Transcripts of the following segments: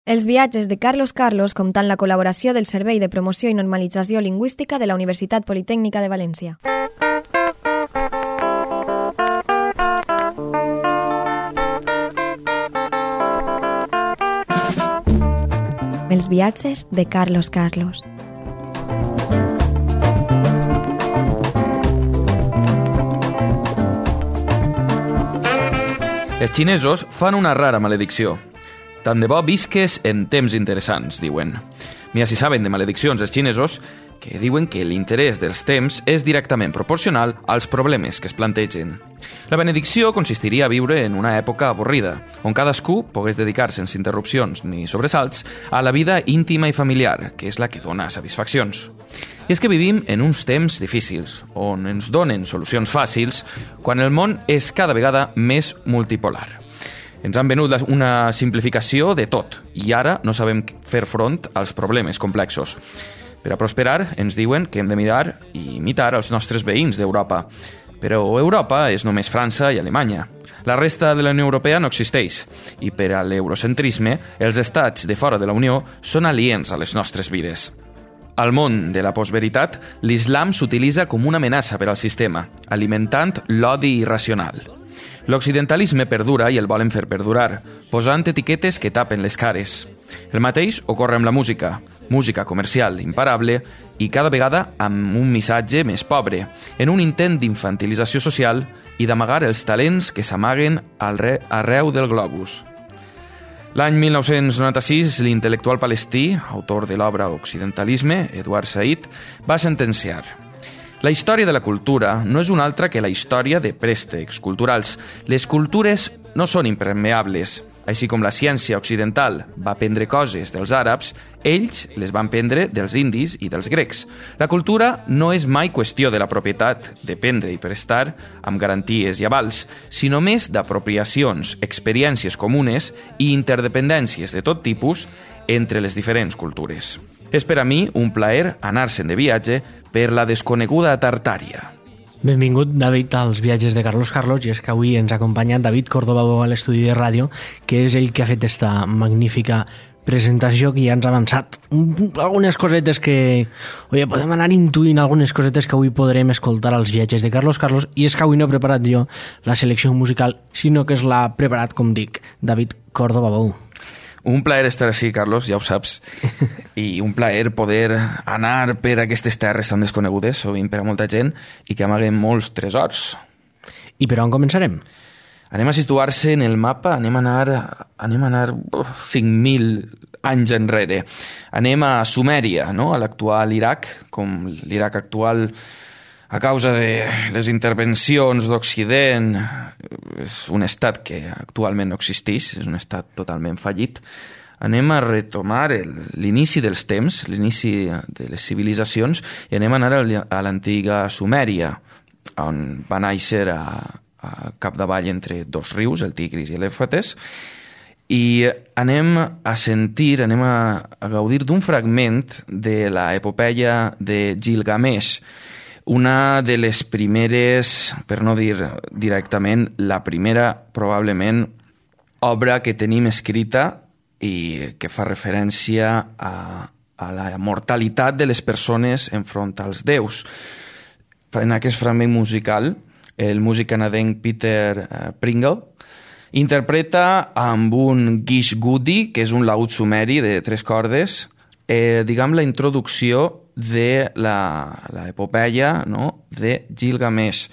Els viatges de Carlos Carlos comptant la col·laboració del Servei de Promoció i Normalització Lingüística de la Universitat Politècnica de València. Els viatges de Carlos Carlos. Els xinesos fan una rara maledicció. Tant de bo visques en temps interessants, diuen. Mira si saben de malediccions els xinesos, que diuen que l'interès dels temps és directament proporcional als problemes que es plantegen. La benedicció consistiria a viure en una època avorrida, on cadascú pogués dedicar sense interrupcions ni sobresalts a la vida íntima i familiar, que és la que dona satisfaccions. I és que vivim en uns temps difícils, on ens donen solucions fàcils, quan el món és cada vegada més multipolar. Ens han venut una simplificació de tot i ara no sabem fer front als problemes complexos. Per a prosperar, ens diuen que hem de mirar i imitar els nostres veïns d'Europa. Però Europa és només França i Alemanya. La resta de la Unió Europea no existeix i per a l'eurocentrisme, els estats de fora de la Unió són aliens a les nostres vides. Al món de la postveritat, l'islam s'utilitza com una amenaça per al sistema, alimentant l'odi irracional. L'occidentalisme perdura i el volen fer perdurar, posant etiquetes que tapen les cares. El mateix ocorre amb la música comercial imparable i cada vegada amb un missatge més pobre, en un intent d'infantilització social i d'amagar els talents que s'amaguen arreu del globus. L'any 1996, l'intel·lectual palestí, autor de l'obra Occidentalisme, Edward Said, va sentenciar: la història de la cultura no és una altra que la història de préstecs culturals. Les cultures no són impermeables. Així com la ciència occidental va prendre coses dels àrabs, ells les van prendre dels indis i dels grecs. La cultura no és mai qüestió de la propietat, de prendre i prestar, amb garanties i avals, sinó més d'apropiacions, experiències comunes i interdependències de tot tipus entre les diferents cultures. És per a mi un plaer anar-se'n de viatge per la desconeguda Tartària. Benvingut, David, als viatges de Carlos Carlos, i és que avui ens acompanya David Córdoba a l'estudi de ràdio, que és ell que ha fet esta magnífica presentació que ja ens ha avançat algunes cosetes que... podem anar intuint algunes cosetes que avui podrem escoltar als viatges de Carlos Carlos, i és que avui no he preparat jo la selecció musical, sinó que l'ha preparat, com dic, David Córdoba. Un plaer estar així, Carlos, ja ho saps. I un plaer poder anar per aquestes terres tan desconegudes, sovint per a molta gent, i que amaguen molts tresors. I per on començarem? Anem a situar-se en el mapa, anem a anar 5.000 anys enrere. Anem a Sumèria, no? A l'actual Iraq, com l'Iraq actual, a causa de les intervencions d'Occident. És un estat que actualment no existeix, és un estat totalment fallit. Anem a retomar l'inici dels temps, l'inici de les civilitzacions, i anem a anar a l'antiga Sumèria, on va néixer a capdavall entre dos rius, el Tigris i l'Eufrates, i anem a sentir, anem a gaudir d'un fragment de l'epopeia de Gilgamesh, una de les primeres, per no dir directament, la primera, probablement, obra que tenim escrita i que fa referència a la mortalitat de les persones enfront als déus. En aquest fragment musical, el músic canadenc Peter Pringle interpreta amb un Gish Gudi, que és un laúd sumeri de 3 cordes, diguem la introducció de l'epopeia, no?, de Gilgamesh.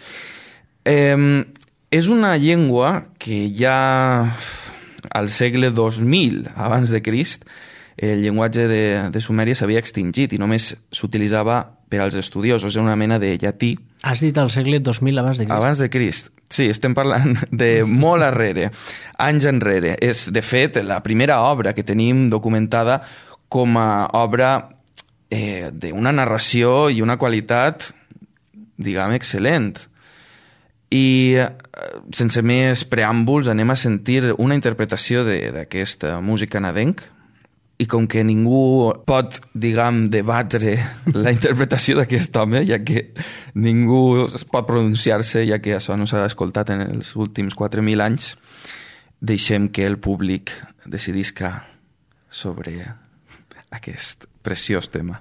És una llengua que ja al segle 2000 abans de Crist el llenguatge de Sumèria s'havia extingit i només s'utilitzava per als estudiosos, és una mena de llatí. Has dit al segle 2000 abans de Crist? Abans de Crist. Sí, estem parlant de molt arrere, anys enrere. És, de fet, la primera obra que tenim documentada com a obra d'una narració i una qualitat, diguem, excel·lent. I sense més preàmbuls anem a sentir una interpretació d'aquest músic canadenc, i com que ningú pot, diguem, debatre la interpretació d'aquest home, ja que ningú pot pronunciar-se, ja que això no s'ha escoltat en els últims 4.000 anys, deixem que el públic decidisca sobre aquest preciós tema.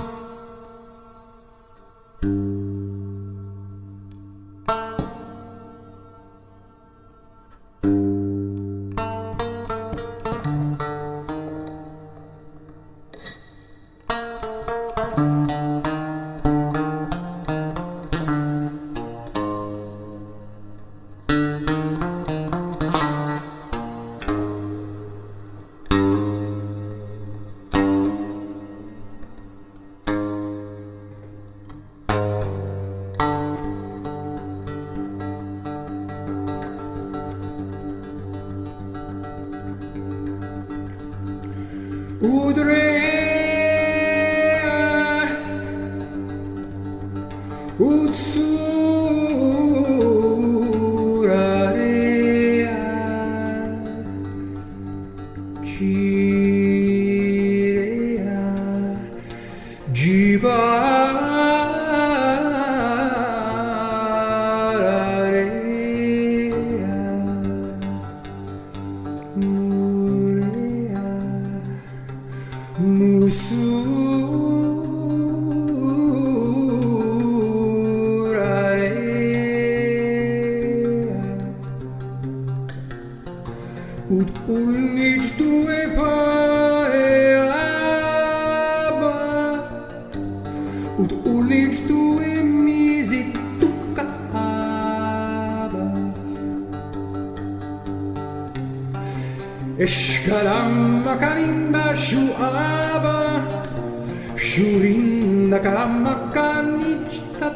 Escaramba carimba shuaba shurinda caramba canichta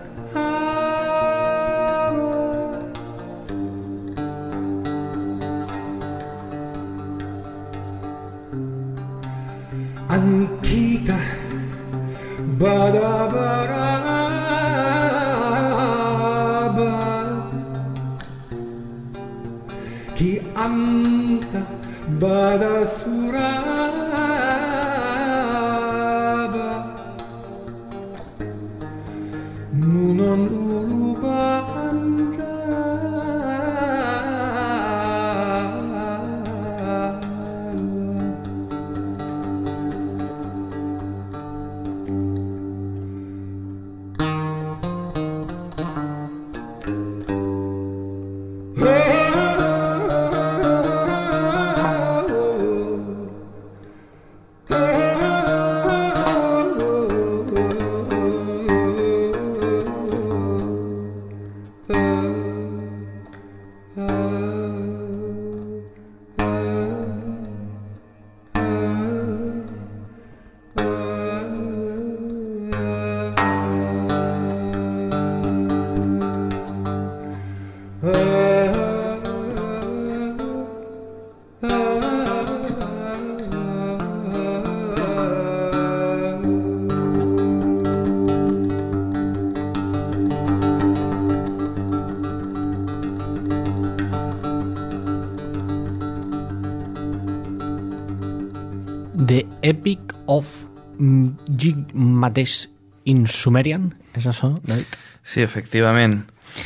Antita badabaraba ki anta badasuraba nunon lulubanja The Epic of Gilgamesh in Sumerian, és això, David? Sí, efectivament.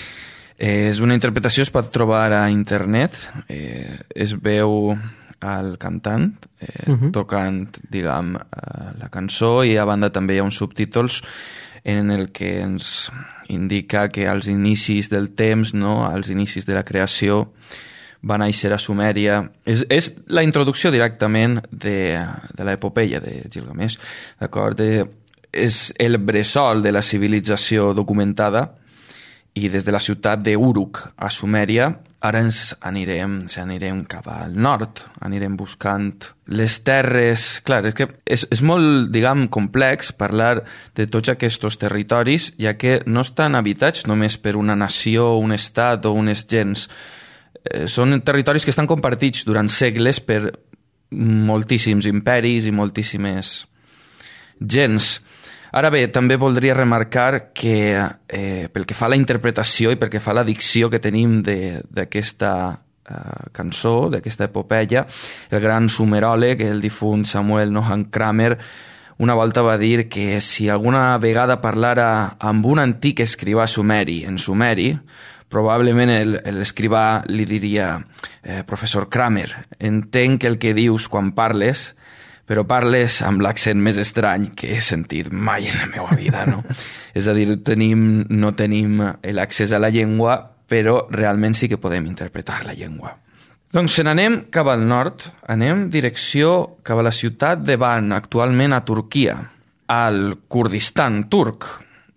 És una interpretació, es pot trobar a internet, es veu al cantant tocant, diguem, la cançó, i a banda també hi ha uns subtítols en el que ens indica que als inicis del temps, no, als inicis de la creació, va néixer a Sumèria. És la introducció directament de l'epopeia de Gilgamesh, d'acord? És el bressol de la civilització documentada, i des de la ciutat d'Uruk a Sumèria ara ens anirem cap al nord, anirem buscant les terres. Clar, és que és molt, diguem, complex parlar de tots aquests territoris, ja que no estan habitats només per una nació, un estat o unes gens. Són territoris que estan compartits durant segles per moltíssims imperis i moltíssimes gens. Ara bé, també voldria remarcar que pel que fa a la interpretació i pel que fa a la dicció que tenim d'aquesta cançó, d'aquesta epopeia, el gran sumeròleg, el difunt Samuel Noah Kramer, una volta va dir que si alguna vegada parlara amb un antic escrivà sumeri en sumeri, probablement l'escrivà li diria professor Kramer, entenc el que dius quan parles, però parles amb l'accent més estrany que he sentit mai en la meva vida, no? És a dir, no tenim l'accés a la llengua, però realment sí que podem interpretar la llengua. Doncs se n'anem cap al nord, anem direcció cap a la ciutat de Van, actualment a Turquia, al Kurdistan turc.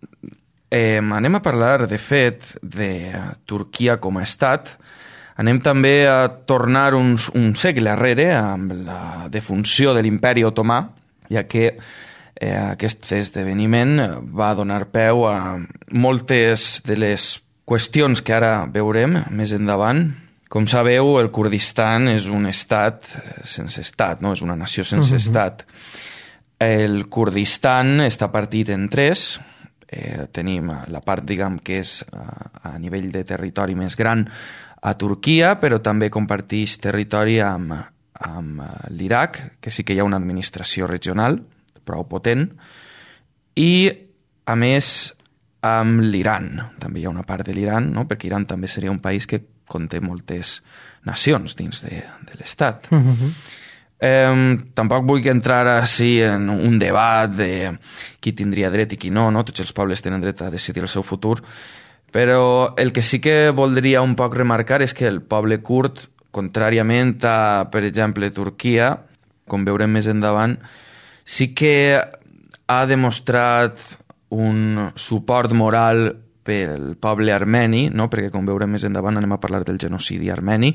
Anem a parlar, de fet, de Turquia com a estat. Anem també a tornar un segle arrere amb la defunció de l'imperi otomà, ja que aquest esdeveniment va donar peu a moltes de les qüestions que ara veurem més endavant. Com sabeu, el Kurdistan és un estat sense estat, no? És una nació sense estat. El Kurdistan està partit en tres. Tenim la part, diguem, que és a nivell de territori més gran a Turquia, però també comparteix territori amb l'Iraq, que sí que hi ha una administració regional prou potent, i, a més, amb l'Iran. També hi ha una part de l'Iran, no? Perquè Iran també seria un país que conté moltes nacions dins de l'estat. Tampoc vull entrar així en un debat de qui tindria dret i qui no, no? Tots els pobles tenen dret a decidir el seu futur, però el que sí que voldria un poc remarcar és que el poble kurd, contràriament a, per exemple, Turquia, com veurem més endavant, sí que ha demostrat un suport moral pel poble armeni, no? Perquè com veurem més endavant anem a parlar del genocidi armeni,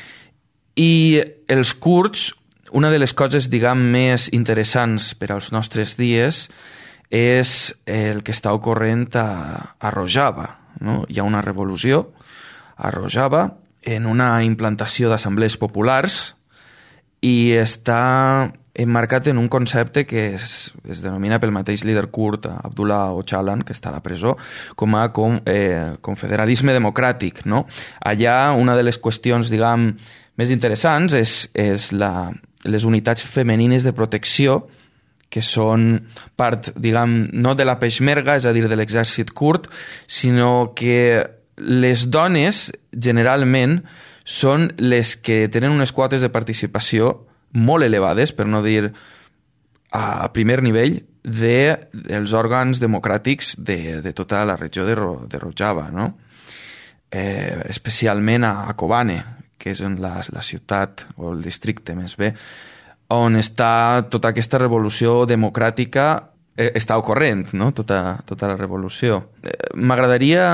i els kurds, una de les coses, diguem, més interessants per als nostres dies és el que està ocorrent a Rojava, no? Hi ha una revolució a Rojava en una implantació d'assemblees populars i està emmarcat en un concepte que es denomina pel mateix líder kurd, Abdullah Öcalan, que està a la presó, com a confederalisme democràtic, no? Allà una de les qüestions, diguem, més interessants és les unitats femenines de protecció, que són part, diguem, no de la peshmerga, és a dir, de l'exèrcit kurd, sinó que les dones, generalment, són les que tenen unes quotes de participació molt elevades, per no dir a primer nivell, dels òrgans democràtics de tota la regió de Rojava, no? Especialment a Kobane, que és en la ciutat, o el districte més bé, on està tota aquesta revolució democràtica, està ocorrent, no? Tota la revolució. M'agradaria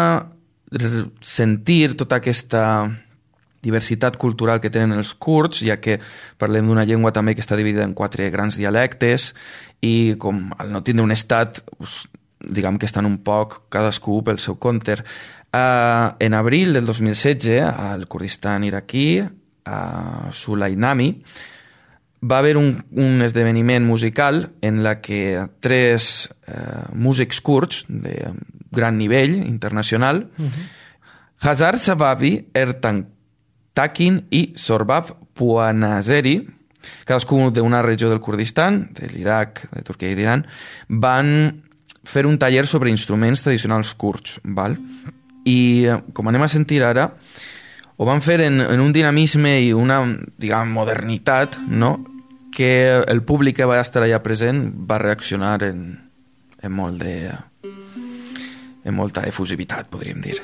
sentir tota aquesta diversitat cultural que tenen els kurds, ja que parlem d'una llengua també que està dividida en 4 grans dialectes i com al no tindre un estat, diguem que estan un poc cadascú pel seu compte. En abril del 2016, al Kurdistan iraquí, a Sulaimani, va haver un esdeveniment musical en la que 3 músics kurds de gran nivell internacional, Hazar Sababi, Ertan Takin i Sorbab Puanazeri, cadascú d'una regió del Kurdistan, de l'Iraq, de Turquia i d'Iran, van fer un taller sobre instruments tradicionals kurds, val? I com anem a sentir ara, ho van fer en un dinamisme i una, diguem, modernitat, no? Que el públic que va estar allà present va reaccionar en molta efusivitat, podríem dir.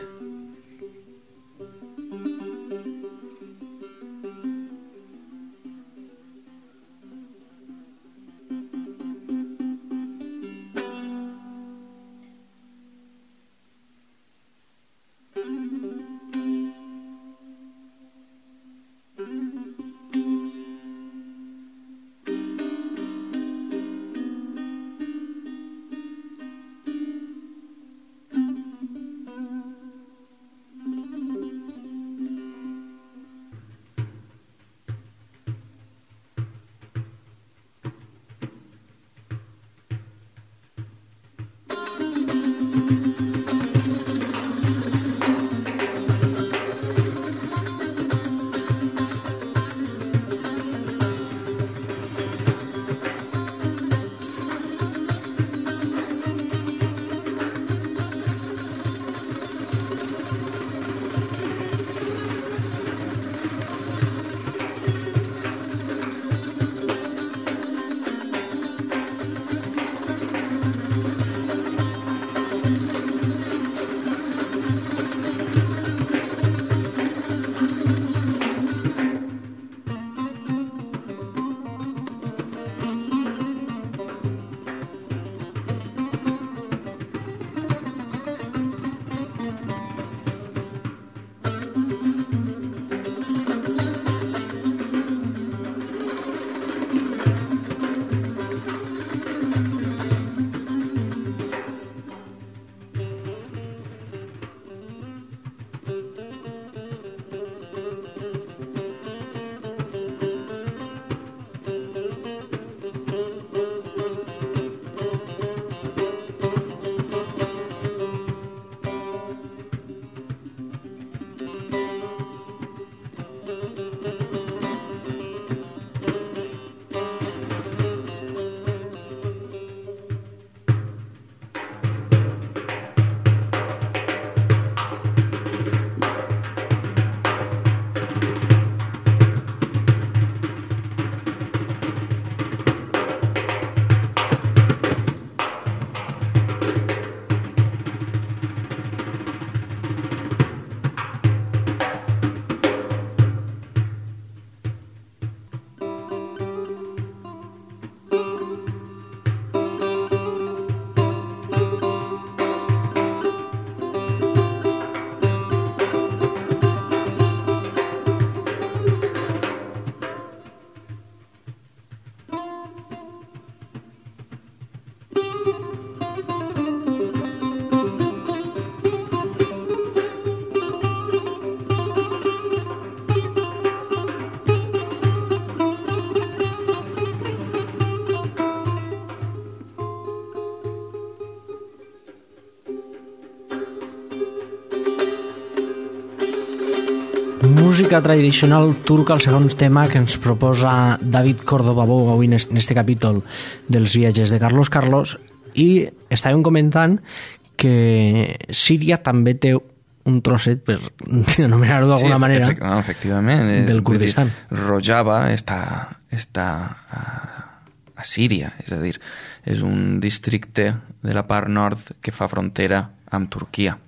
música tradicional turca, el segon tema que ens proposa David Córdoba avui en este capítol dels viatges de Carlos Carlos, i estàvem comentant que Síria també té un trosset, per anomenar-ho d'alguna manera, efectivament, del Kurdistan. Rojava està a Síria, és a dir, és un districte de la part nord que fa frontera amb Turquia.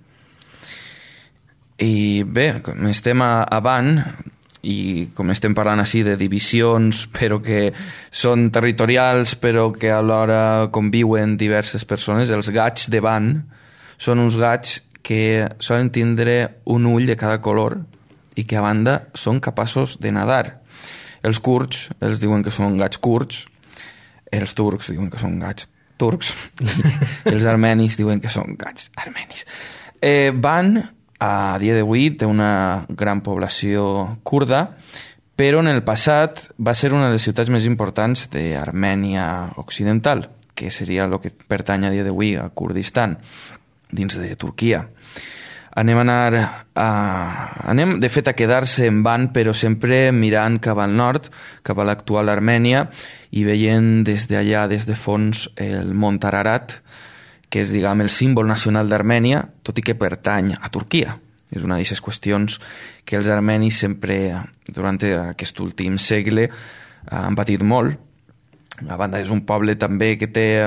I bé, com estem avant i com estem parlant així de divisions però que són territorials però que alhora conviuen diverses persones, els gats de Van són uns gats que solen tindre un ull de cada color i que a banda són capaços de nadar. Els kurds els diuen que són gats kurds, els turcs diuen que són gats turcs i els armenis diuen que són gats armenis. Van, a dia d'avui, té una gran població kurda, però en el passat va ser una de les ciutats més importants d'Armènia Occidental, que seria el que pertany a dia d'avui a Kurdistan, dins de Turquia. Anem de fet a quedar-se en Van, però sempre mirant cap al nord, cap a l'actual Armènia, i veient des d'allà, des de fons, el Mont Ararat, que és, diguem, el símbol nacional d'Armènia, tot i que pertany a Turquia. És una d'aquestes qüestions que els armenis sempre, durant aquest últim segle, han patit molt. A banda, és un poble també que té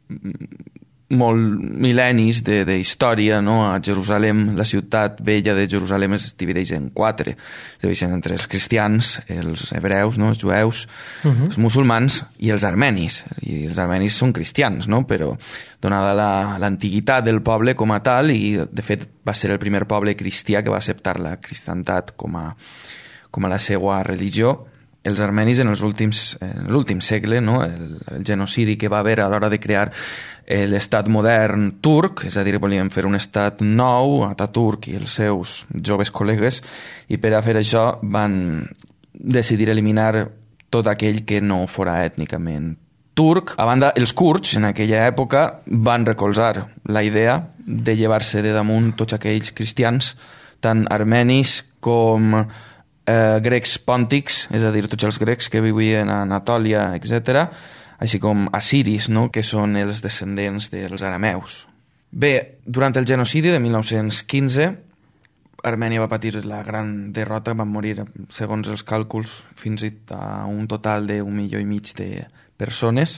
molt mil·lennis d'història, no? A Jerusalem, la ciutat vella de Jerusalem es divideix en 4. Es divideixen entre els cristians, els hebreus, no? Els jueus, els musulmans i els armenis. I els armenis són cristians, no? Però donada l'antiguitat del poble com a tal, i de fet va ser el primer poble cristià que va acceptar la cristiantat com a la seva religió, els armenis en l'últim segle, no? El genocidi que va haver a l'hora de crear l'estat modern turc, és a dir, volien fer un estat nou, Ataturk i els seus joves col·legues, i per a fer això van decidir eliminar tot aquell que no fora ètnicament turc. A banda, els kurds en aquella època van recolzar la idea de llevar-se de damunt tots aquells cristians, tant armenis com grecs pòntics, és a dir, tots els grecs que vivien a Anatòlia, etc., així com assiris, no?, que són els descendents dels arameus. Bé, durant el genocidi de 1915, Armènia va patir la gran derrota, van morir, segons els càlculs, fins a un total de 1,5 milió de persones,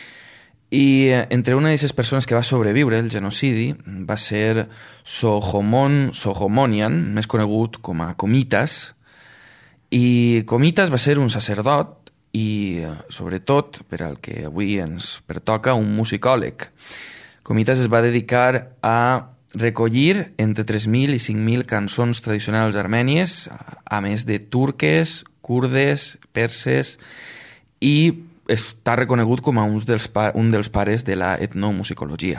i entre una d'aquestes persones que va sobreviure el genocidi va ser Soghomonian, més conegut com a Komitas, i Komitas va ser un sacerdot i, sobretot, per al que avui ens pertoca, un musicòleg. Komitas es va dedicar a recollir entre 3.000 i 5.000 cançons tradicionals armènies, a més de turques, kurdes, perses, i està reconegut com a un dels pares de la etnomusicologia.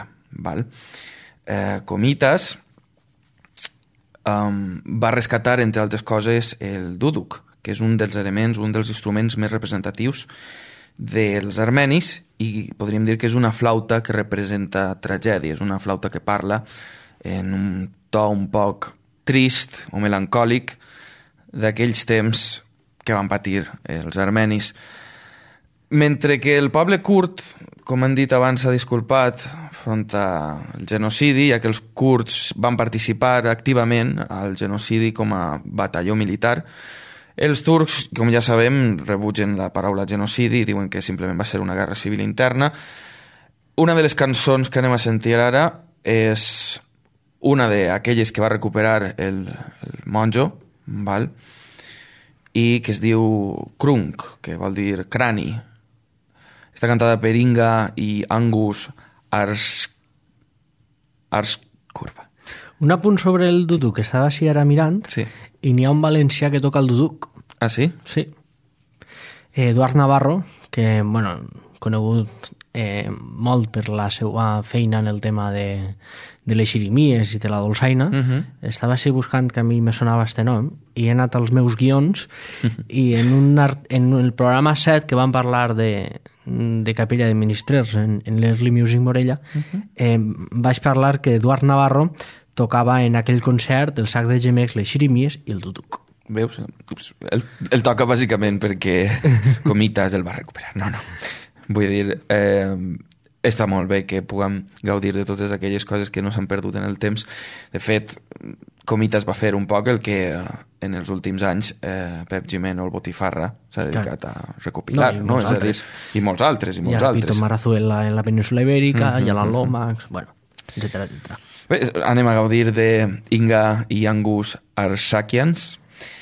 Komitas va rescatar, entre altres coses, el duduk, que és un dels elements, un dels instruments més representatius dels armenis, i podríem dir que és una flauta que representa tragèdia, és una flauta que parla en un to un poc trist o melancòlic d'aquells temps que van patir els armenis. Mentre que el poble kurd, com hem dit abans, s'ha disculpat front al genocidi, ja que els kurds van participar activament al genocidi com a batalló militar, els turcs, com ja sabem, rebutgen la paraula genocidi i diuen que simplement va ser una guerra civil interna. Una de les cançons que anem a sentir ara és una d'aquelles que va recuperar el monjo, i que es diu Krunk, que vol dir crani. Està cantada per Inga i Angus Arskurva. Un apunt sobre el duduk, que estava així ara mirant, sí. I n'hi ha un valencià que toca el duduk. Ah, sí? Sí. Eduard Navarro, que, conegut molt per la seva feina en el tema de les xirimies i de la dolçaina, estava així buscant, que a mi me sonava este nom, i he anat als meus guions, i en el programa 7, que van parlar de Capella de Ministrers en l'Early Music Morella, vaig parlar que Eduard Navarro tocava en aquell concert el sac de gemecs, les xirimies i el duduk. Veus? El toca bàsicament perquè Comitas el va recuperar. No. Vull dir, està molt bé que puguem gaudir de totes aquelles coses que no s'han perdut en el temps. De fet, Comitas va fer un poc el que en els últims anys Pep Gimeno, el Botifarra, s'ha dedicat a recopilar, no? És a dir, i molts altres. Hi ha Pito Marazuela en la península Ibèrica, hi ha la Lomax, bueno, etcètera. Bé, anem a gaudir de Inga i Angus Arsakians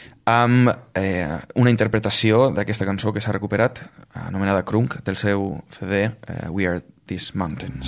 amb una interpretació d'aquesta cançó que s'ha recuperat, anomenada Crunk, del seu CD We Are These Mountains.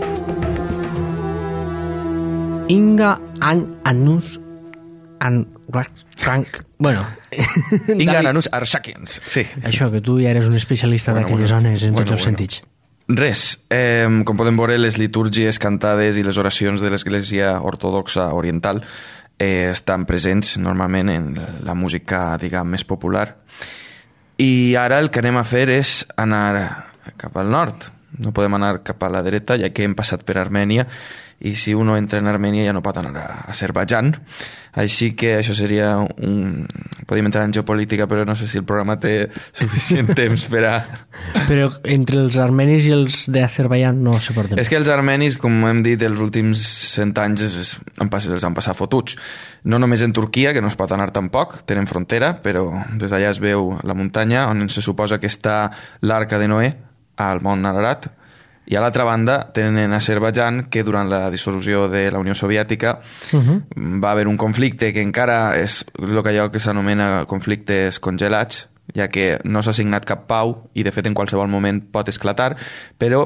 Inga Anus Bueno, Ingananus Arsakians, sí. Això, que tu ja eres un especialista d'aquelles zones en tots els sentits. Res, com podem veure, les litúrgies cantades i les oracions de l'Església Ortodoxa Oriental estan presents normalment en la música, diguem, més popular. I ara el que anem a fer és anar cap al nord. No podem anar cap a la dreta, ja que hem passat per Armènia, i si uno entra en Armènia ja no pot anar a Azerbaidjan. Així que això seria podríem entrar en geopolítica, però no sé si el programa té suficient temps per a... Però entre els armenis i els d'Azerbaidjan no se porten. És que els armenis, com hem dit, els últims 100 anys els han passat fotuts. No només en Turquia, que no es pot anar tampoc, tenen frontera, però des d'allà es veu la muntanya on se suposa que està l'Arca de Noé, al Mont Ararat, i a l'altra banda tenen Azerbaidjan, que durant la dissolució de la Unió Soviètica va haver un conflicte que encara és allò que s'anomena conflictes congelats, ja que no s'ha signat cap pau i de fet en qualsevol moment pot esclatar, però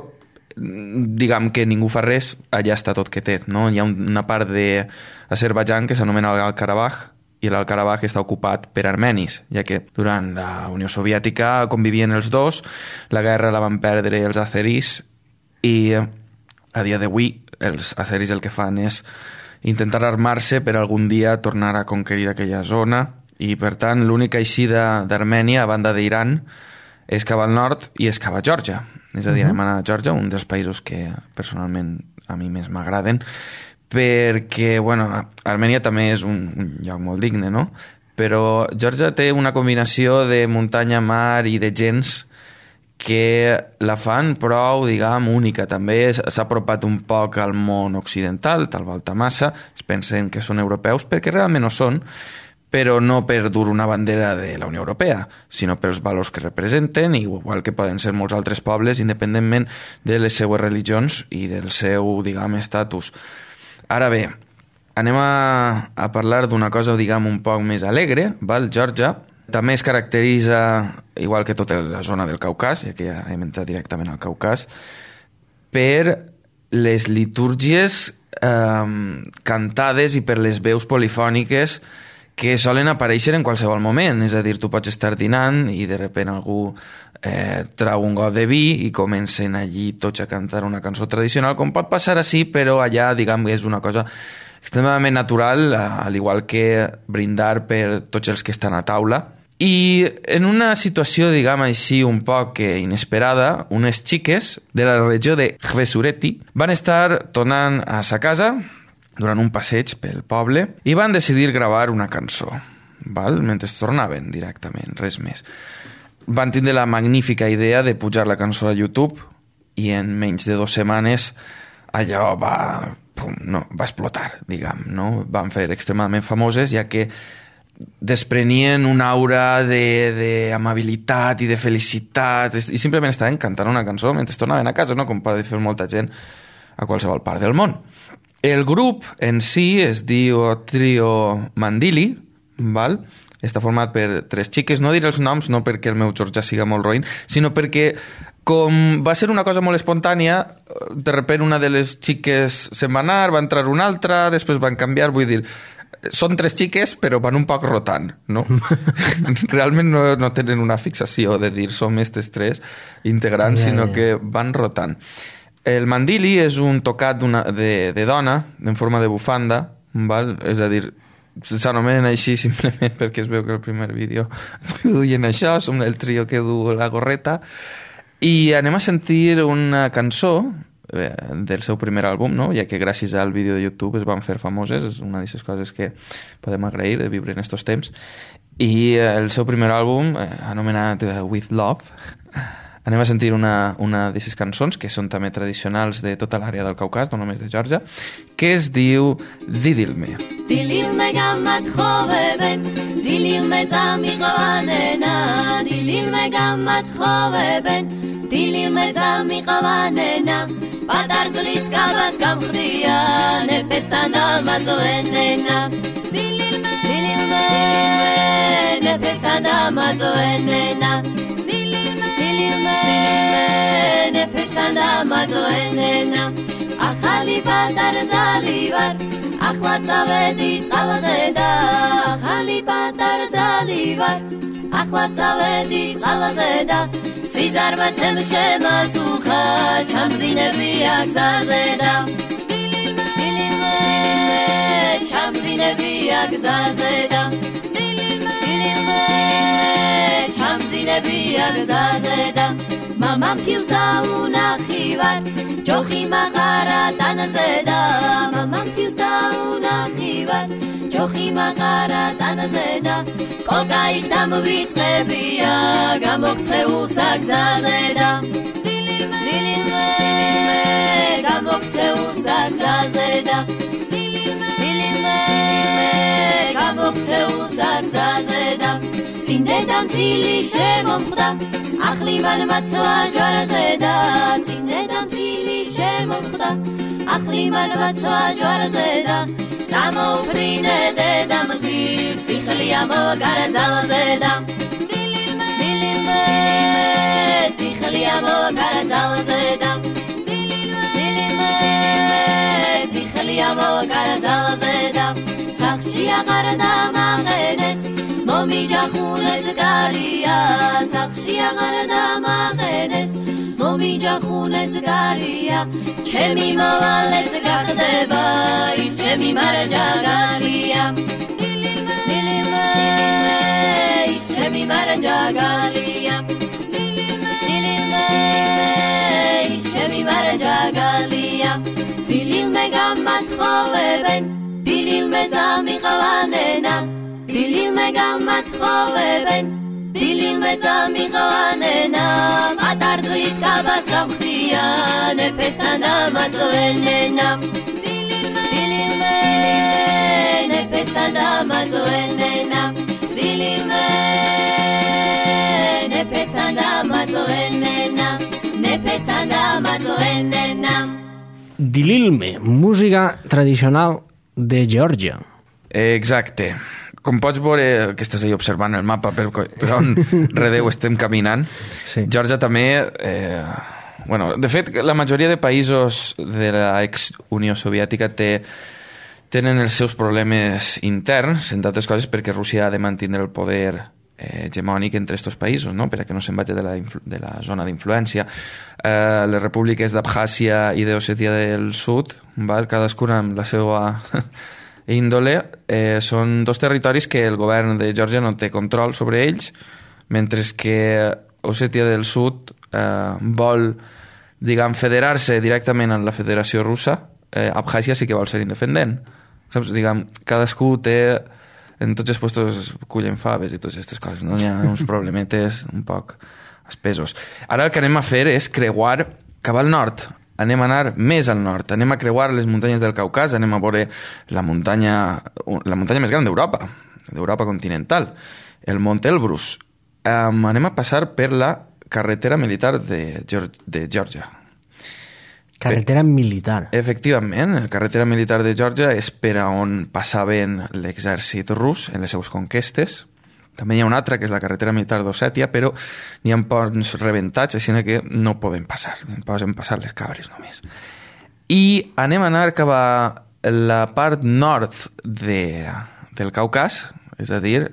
diguem que ningú fa res, allà està tot que té, no? Hi ha una part d'Azerbaidjan que s'anomena el Karabakh, i l'Alt Karabakh està ocupat per armenis, ja que durant la Unió Soviètica convivien els dos, la guerra la van perdre els azeris, i a dia d'avui els azeris el que fan és intentar armar-se per algun dia tornar a conquerir aquella zona, i per tant l'única eixida d'Armènia a banda d'Iran és cap al nord i és cap a Geòrgia. És a dir, anem a Geòrgia, un dels països que personalment a mi més m'agraden, perquè, bueno, Armènia també és un lloc molt digne, no? Però Geòrgia té una combinació de muntanya, mar i de gens que la fan prou, diguem, única. També s'ha apropat un poc al món occidental, tal volta massa, es pensen que són europeus, perquè realment no són, però no per dur una bandera de la Unió Europea, sinó pels valors que representen, igual que poden ser molts altres pobles, independentment de les seues religions i del seu, diguem, estatus. Ara bé, anem a parlar d'una cosa, diguem, un poc més alegre, val? Geòrgia també es caracteritza, igual que tota la zona del Caucas, ja que ja hem entrat directament al Caucas, per les litúrgies cantades i per les veus polifòniques que solen aparèixer en qualsevol moment. És a dir, tu pots estar dinant i de sobte algú trau un got de vi i comencen allí tots a cantar una cançó tradicional, com pot passar així, però allà, diguem, és una cosa extremadament natural, al igual que brindar per tots els que estan a taula. I en una situació, diguem així, un poc inesperada, unes xiques de la regió de Khvesureti van estar tornant a sa casa durant un passeig pel poble i van decidir gravar una cançó, val? Mentre tornaven directament, res més. Van tindre la magnífica idea de pujar la cançó a YouTube i en menys de 2 setmanes allò va explotar, diguem, no? Van fer extremadament famoses, ja que desprenien una aura d'amabilitat i de felicitat i simplement estaven cantant una cançó mentre tornaven a casa, no? Com pot fer molta gent a qualsevol part del món. El grup en si es diu Trio Mandili, val? Està format per 3 xiques, no diré els noms, no perquè el meu georgià siga molt roïn, sinó perquè com va ser una cosa molt espontània, de sobte una de les xiques se'n va anar, va entrar una altra, després van canviar, vull dir, són 3 xiques però van un poc rotant, no? Realment no tenen una fixació de dir som estes 3 integrants, sinó que van rotant. El mandili és un tocat de dona en forma de bufanda, val? És a dir, s'anomenen així simplement perquè es veu que el primer vídeo duien això, som el trio que du la gorreta, i anem a sentir una cançó del seu primer àlbum, no? Ja que gràcies al vídeo de YouTube es van fer famoses, és una d'aquestes coses que podem agrair de viure en estos temps, i el seu primer àlbum anomenat With Love. Anem a sentir una d'aquestes cançons que són també tradicionals de tota l'àrea del Caucas, no només de Geòrgia, que es diu Didilme. Didilme gammat khobeben, didilme zamiqavanena, didilme gammat khobeben, didilme zamiqavanena, patarzulis kabas kamkhdia, nepestana mazoenena, didilme, nepestana mazoenena, nepes nepestan da mazoenena Achali patar zalivar Achlatza vedit chalazeda Achali patar zalivar Achlatza vedit chalazeda Sizar batem shematucha Chamzineviak zazeda Dililme Chamzineviak zazeda Dililme Chamzineviak zazeda Mamam kiusa una chivar Jochi magara tanazeda Mamam kiusa una chivar Jochi magara tanazeda Koga itam vitzrebia Gamok zeusak zazeda Dililme Gamok zeusak zazeda Dililme Gamok zeusak zazeda Zindedam tili shemomchda Achliman matzoa jwarazeda Zindedam tili shemomchda Achliman matzoa jwarazeda Tamo prine dedam til Zichliamo garazalazeda Dililme Zichliamo garazalazeda Dililme Zichliamo garazalazeda Sakshia garada magenes Momi jachunes garia Sakshia garada magenes Momi jachunes garia Chemi moales gachdeba Chemi maraja galia Dililme Chemi maraja galia Dililme Chemi maraja galia Dililme gammat choleben Dililme zami chavanena Dililme gammat choleben Dililme zami chavanena Matar duis kabas gamchtia Nepestana matzoenena Dililme Nepestana matzoenena Dililme Nepestana matzoenena Nepestana matzoenena Dililme, música tradicional de Geòrgia. Exacte. Com pots veure, que estàs ahí observant el mapa per on redeu estem caminant, Sí. Geòrgia també... bueno, de fet, la majoria de països de la ex-Unió Soviètica tenen els seus problemes interns, entre altres coses perquè Rússia ha de mantenir el poder hegemònic entre aquests països, no? Perquè no se'n vagi de la zona d'influència. Les repúbliques d'Abkhàzia i d'Ossetia del Sud, val? Cadascuna amb la seva índole, són dos territoris que el govern de Geòrgia no té control sobre ells, mentre que Ossetia del Sud vol, diguem, federar-se directament amb la Federació Russa. Abkhàzia sí que vol ser independent. Saps? Diguem, cadascú té... En tots els puestos cullen faves i totes aquestes coses, no? Hi ha uns problemetes un poc espesos. Ara el que anem a fer és creuar cap al nord. Anem a anar més al nord. Anem a creuar les muntanyes del Caucas, anem a veure la muntanya més gran d'Europa continental, el Mont Elbrus. Anem a passar per la carretera militar de Geòrgia. Carretera militar. Efectivament, la carretera militar de Geòrgia és per a on passaven l'exèrcit rus en les seves conquestes. També hi ha una altra, que és la carretera militar d'Ossètia, però n'hi ha ponts rebentats, així que no poden passar. Poden passar les cabres només. I anem a anar cap a la part nord del Caucas, és a dir,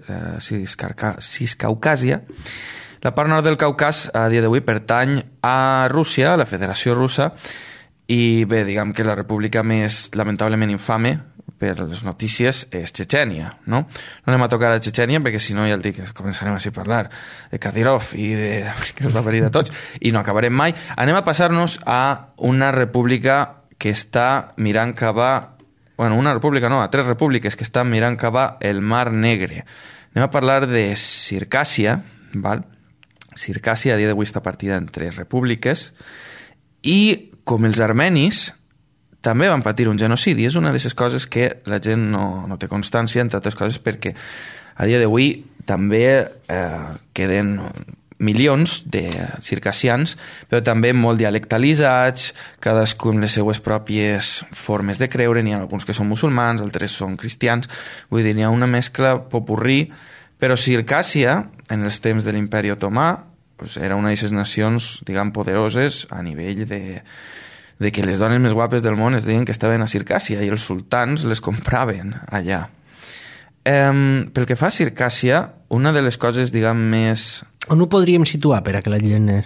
Ciscaucàsia. La part nord del Caucas, a dia d'avui, pertany a Rússia, a la Federació Russa, i bé, diguem que la república més lamentablement infame per les notícies és Txetxènia, no? No anem a tocar a Txetxènia perquè si no ja el dic, començarem a parlar de Kadyrov i que ens va parir de tots i no acabarem mai. Anem a passar-nos a una república que està mirant cap a... Bueno, una república no, a tres repúbliques que estan mirant cap a el Mar Negre. Anem a parlar de Circàsia, val? Circàsia a dia d'avui està partida en tres repúbliques i com els armenis també van patir un genocidi. És una de les coses que la gent no té constància, entre altres coses perquè a dia d'avui també queden milions de circassians, però també molt dialectalitzats, cadascú amb les seues pròpies formes de creure. N'hi ha alguns que són musulmans, altres són cristians. Vull dir, n'hi ha una mescla popurrí, però Circàsia, en els temps de l'Imperi Otomà, pues, era una de les nacions, diguem, poderoses a nivell de que les dones més guapes del món es deien que estaven a Circàssia i els sultans les compraven allà. Pel que fa a Circàssia, una de les coses, diguem, més... On ho podríem situar per a que la gent és?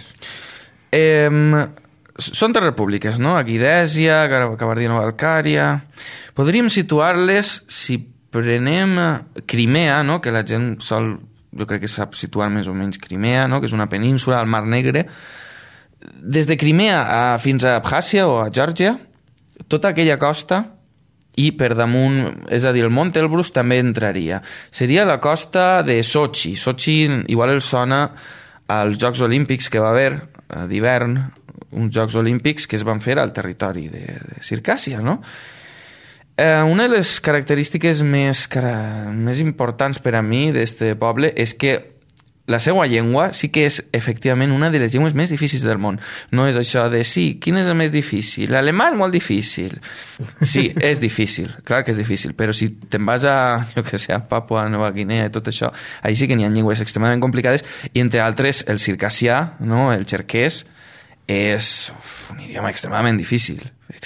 Són tres repúbliques, no? Aguidèsia, Kabardino-Balcària... Podríem situar-les, si prenem Crimea, no? Que la gent sol, jo crec que sap situar més o menys Crimea, no? Que és una península al Mar Negre. Des de Crimea fins a Abkhàzia o a Geòrgia, tota aquella costa, i per damunt, és a dir, el Mont Elbrus també entraria. Seria la costa de Sochi. Sochi igual els sona als Jocs Olímpics que va haver d'hivern, uns Jocs Olímpics que es van fer al territori de Circàssia, no? Una de les característiques més importants per a mi d'aquest poble és que la seva llengua sí que és efectivament una de les llengües més difícils del món. No és això de, sí, quin és el més difícil? L'alemà és molt difícil. Sí, és difícil, clar que és difícil, però si te'n vas a, jo què sé, a Papua Nova Guinea i tot això, ahí sí que n'hi ha llengües extremadament complicades i entre altres el circassià, no? El xerquès, és un idioma extremadament difícil.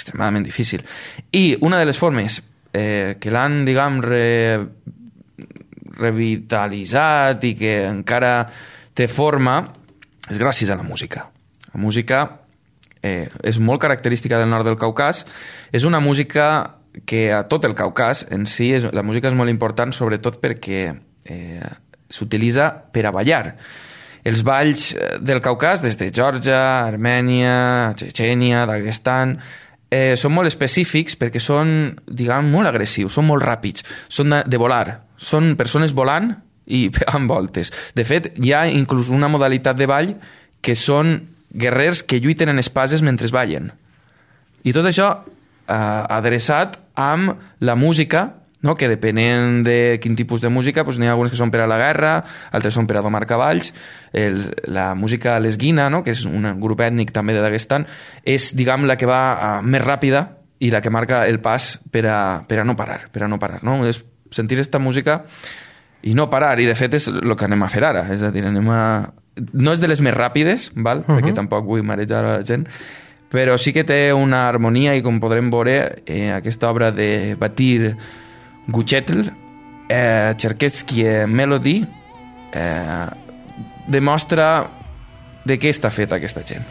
I una de les formes que l'han, diguem, revitalitzat i que encara té forma és gràcies a la música. La música és molt característica del nord del Caucas. És una música que a tot el Caucas en si, la música és molt important, sobretot perquè s'utilitza per a ballar. Els balls del Caucas, des de Geòrgia, Armènia, Txetxènia, Daguestan, són molt específics perquè són, diguem, molt agressius, són molt ràpids, són de volar, són persones volant i pegant voltes. De fet, hi ha inclús una modalitat de ball que són guerrers que lluiten en espases mentre ballen. I tot això adreçat amb la música, no? Que depenent de quin tipus de música, doncs n'hi ha algunes que són per a la guerra, altres són per a domar cavalls. La música lesguina, no? Que és un grup ètnic també de Daguestan, és, diguem, la que va més ràpida i la que marca el pas per a no parar, no? És sentir aquesta música i no parar, i de fet és el que anem a fer ara, és a dir, no és de les més ràpides, val? Perquè tampoc vull marejar a la gent, però sí que té una harmonia i com podrem veure, aquesta obra de Batir Guchetl, Cherkessky Melody, demostra de què està feta aquesta gent.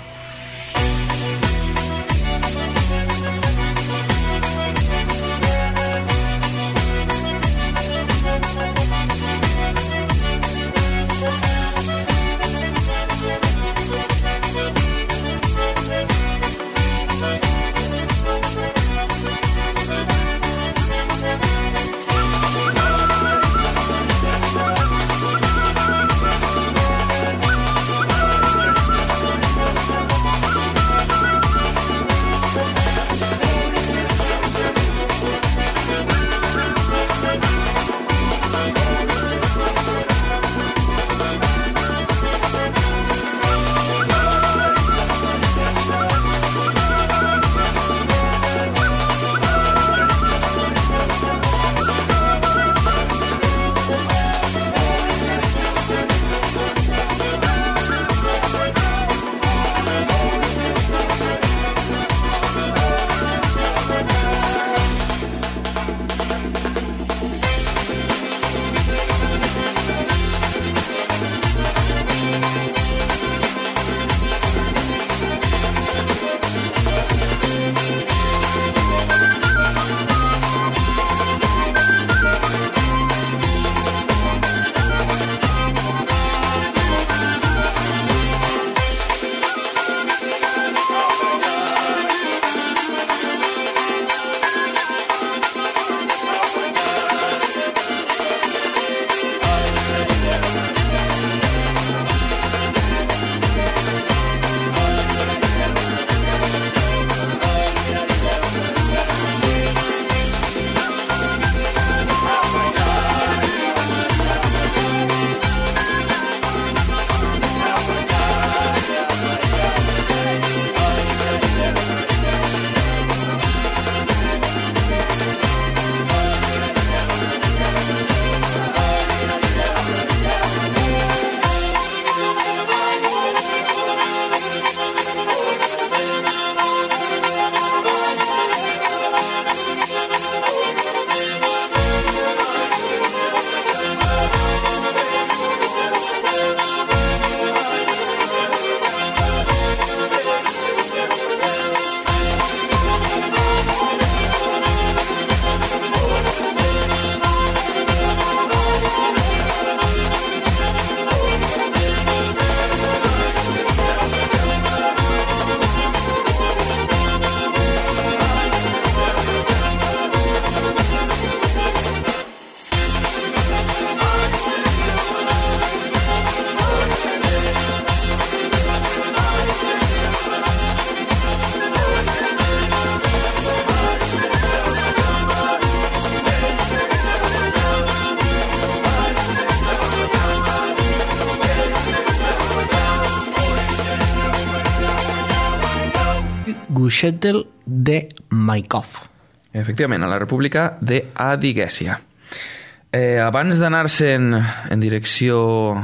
Gushtetl de Maikov. Efectivament, a la República d'Adiguèsia. Abans d'anar-se'n en direcció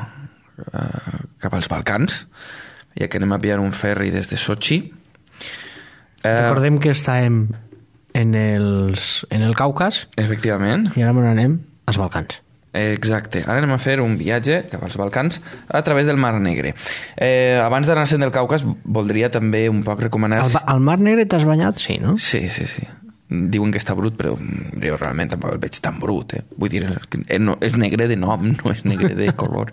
cap als Balcans, ja que anem a pillar un ferri des de Sochi. Recordem que estàvem en el Caucas Efectivament. i ara me n'anem als Balcans. Exacte. Ara anem a fer un viatge cap als Balcans a través del Mar Negre. Abans d'anar-se'n del Caucas, voldria també un poc recomanar... Al Mar Negre t'has banyat? Sí, no? Sí. Diuen que està brut, però jo realment tampoc el veig tan brut. Vull dir, és negre de nom, no és negre de color.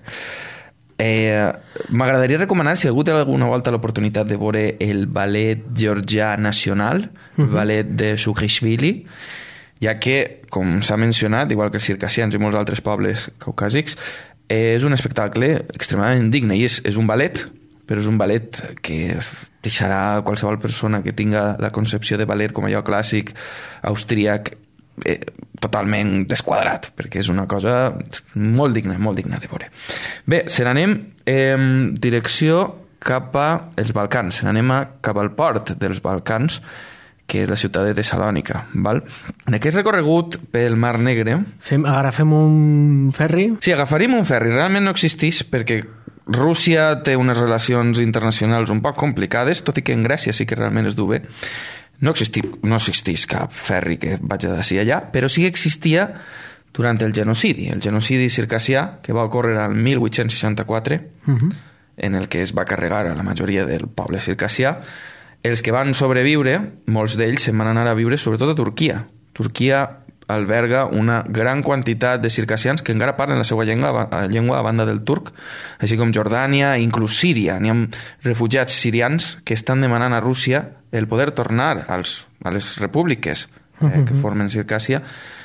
M'agradaria recomanar, si algú té alguna volta l'oportunitat de veure el ballet georgià nacional, el ballet de Sukhishvili, ja que, com s'ha mencionat, igual que els circassians i molts altres pobles caucàsics, és un espectacle extremadament digne, i és un ballet, però és un ballet que deixarà qualsevol persona que tinga la concepció de ballet com allò clàssic austríac totalment desquadrat, perquè és una cosa molt digna de veure. Bé, se n'anem en direcció cap als Balcans, se n'anem cap al port dels Balcans, que és la ciutat de Tessalònica. Val? En aquest recorregut pel Mar Negre... Agafem un ferri? Sí, agafaríem un ferri. Realment no existeix perquè Rússia té unes relacions internacionals un poc complicades, tot i que en Grècia sí que realment es du bé. No existeix cap ferri que vagi d'ací allà, però sí que existia durant el genocidi circassià, que va ocórrer al 1864, en el que es va carregar a la majoria del poble circassià. Els que van sobreviure, molts d'ells se'n van anar a viure sobretot a Turquia. Turquia alberga una gran quantitat de circassians que encara parlen la seva llengua a banda del turc, així com Jordània, inclús Síria. N'hi ha refugiats sirians que estan demanant a Rússia el poder tornar a les repúbliques que formen Circàssia.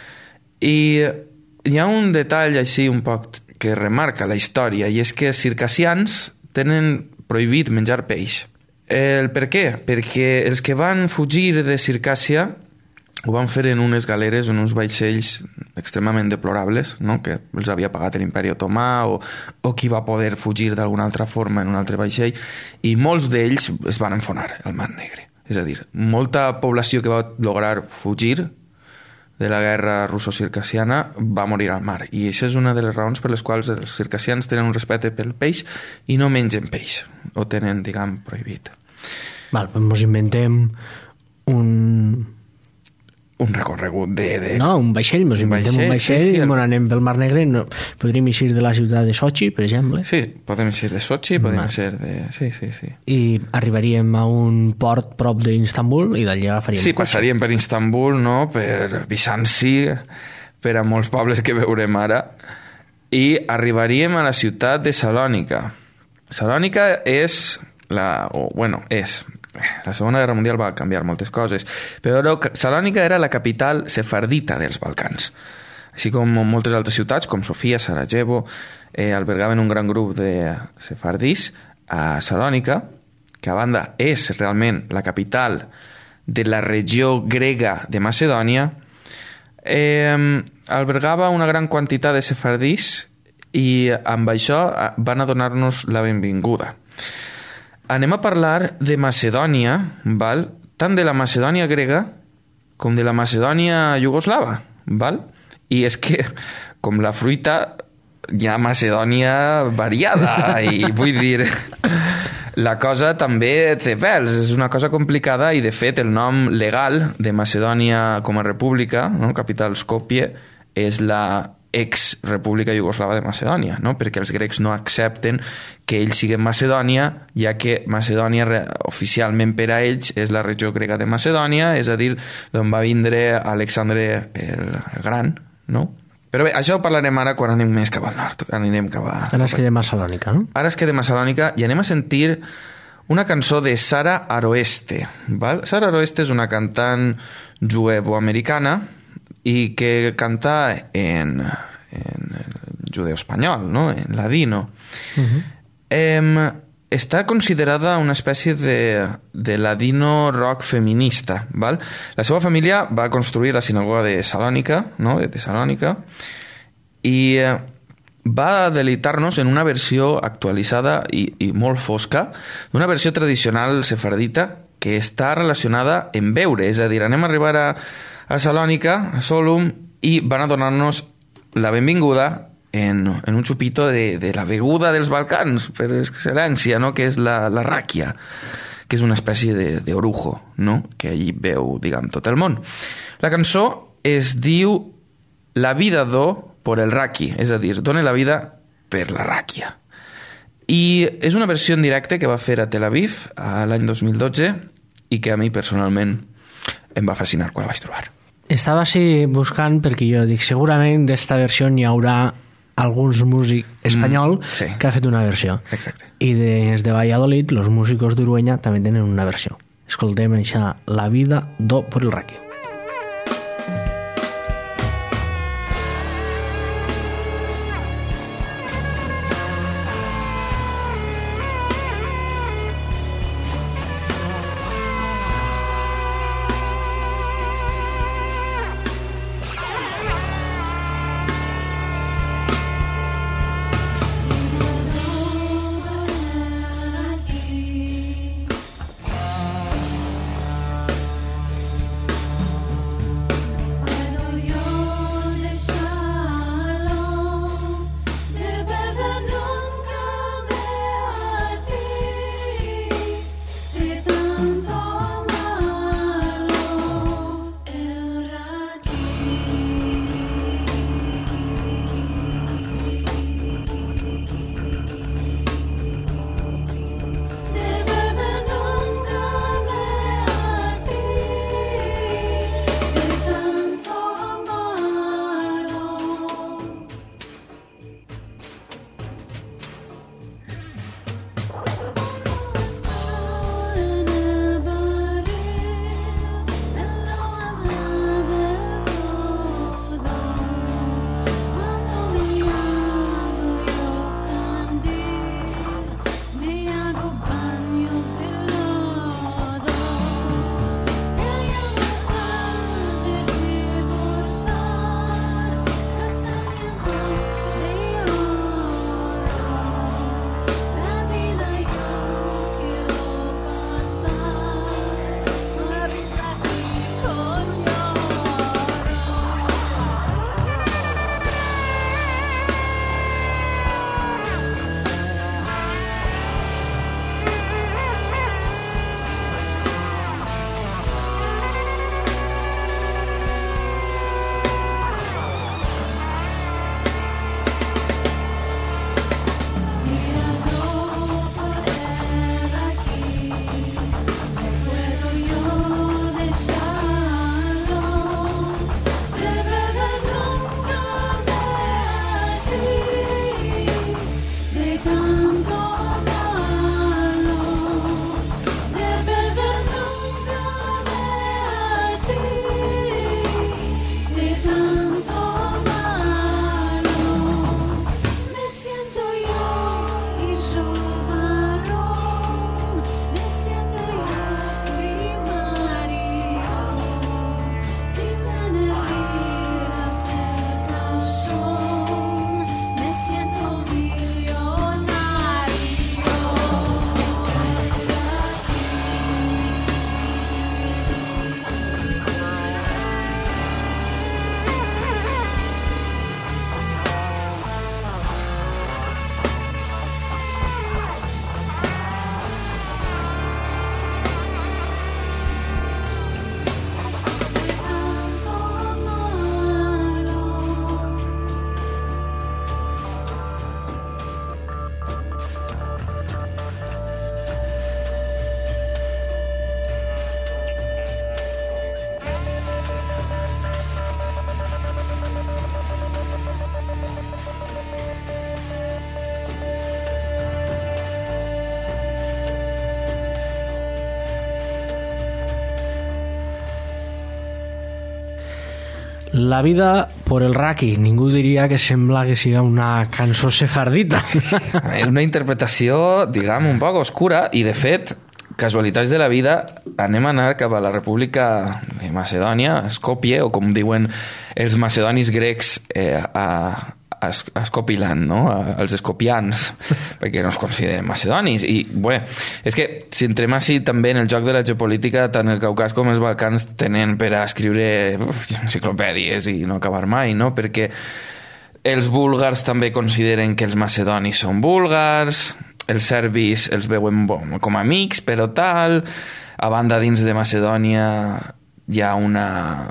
I hi ha un detall així un poc que remarca la història, i és que els circassians tenen prohibit menjar peix. Per què? Perquè els que van fugir de Circàssia ho van fer en unes galeres, en uns vaixells extremament deplorables, no? Que els havia pagat l'Imperi Otomà o qui va poder fugir d'alguna altra forma en un altre vaixell, i molts d'ells es van enfonar al Mar Negre. És a dir, molta població que va lograr fugir de la guerra russo-circassiana va morir al mar, i això és una de les raons per les quals els circassians tenen un respecte pel peix i no mengen peix, o tenen, diguem, prohibit. Val, doncs ens inventem un recorregut No, un vaixell, ens inventem un vaixell sí, i anem pel Mar Negre. No, podríem eixir de la ciutat de Sochi, per exemple. Sí, podem eixir de Sochi, podem eixir de... Sí. I arribaríem a un port prop d'Istanbul i d'allà agafaríem sí, passaríem per Istanbul, no? Per Bizanci, per a molts pobles que veurem ara, i arribaríem a la ciutat de Salònica. Salònica és la Segona Guerra Mundial va canviar moltes coses, però Salònica era la capital sefardita dels Balcans, així com moltes altres ciutats com Sofia, Sarajevo albergaven un gran grup de sefardís. A Salònica, que a banda és realment la capital de la regió grega de Macedònia, albergava una gran quantitat de sefardís, i amb això van a donar-nos la benvinguda. Anem a parlar de Macedònia, val? Tant de la Macedònia grega com de la Macedònia iugoslava, val? I és que, com la fruita, hi ha Macedònia variada, i vull dir, la cosa també té pèls, és una cosa complicada, i de fet el nom legal de Macedònia com a república, no? Capital Skopje, és la ex-república iugoslava de Macedònia, no? Perquè els grecs no accepten que ells siguin Macedònia, ja que Macedònia oficialment per a ells és la regió grega de Macedònia, és a dir, d'on va vindre Alexandre el Gran, no? Però bé, això ho parlarem ara quan anem més cap al nord. Ara es quedem a Salònica, no? Ara es quedem a Salònica i anem a sentir una cançó de Sara Aroeste, val? Sara Aroeste és una cantant juevo-americana i que canta en judeo-espanyol, no? En ladino. Està considerada una espècie de ladino rock feminista, val? La seva família va construir la sinagoga de Salònica, no? De Tessalònica, i va deleitar-nos en una versió actualitzada i molt fosca, d'una versió tradicional sefardita que està relacionada amb beure, és a dir, anem a arribar a Salònica, a Solum, i van a donar-nos la benvinguda en un xupito de la beguda dels Balcans, per excel·lència, no? Que és la ràquia, que és una espècie d'orujo, no? Que allí veu, diguem, tot el món. La cançó es diu La vida do por el raqui, és a dir, dona la vida per la ràquia. I és una versió en directe que va fer a Tel Aviv l'any 2012 i que a mi personalment em va fascinar quan la vaig trobar. Estava així buscant perquè jo dic, segurament d'esta versió n'hi haurà alguns músic espanyol sí. que ha fet una versió. Exacte. I des de Valladolid, los músicos d'Uruenya també tenen una versió. Escoltem això, La vida do por el raqui. La vida por el raqui. Ningú diria que sembla que sigui una cançó sefardita. Una interpretació, diguem, un poc oscura, i de fet, casualitats de la vida, anem a anar cap a la República de Macedònia, Skopje, o com diuen els macedonis grecs a Escopiland, no? Els escopians, perquè no es consideren macedonis. I, bé, és que si entrem així també en el joc de la geopolítica, tant el Caucas com els Balcans tenen per a escriure enciclopèdies i no acabar mai, no? Perquè els búlgars també consideren que els macedonis són búlgars, els serbis els veuen com a amics, però tal. A banda, dins de Macedònia hi ha un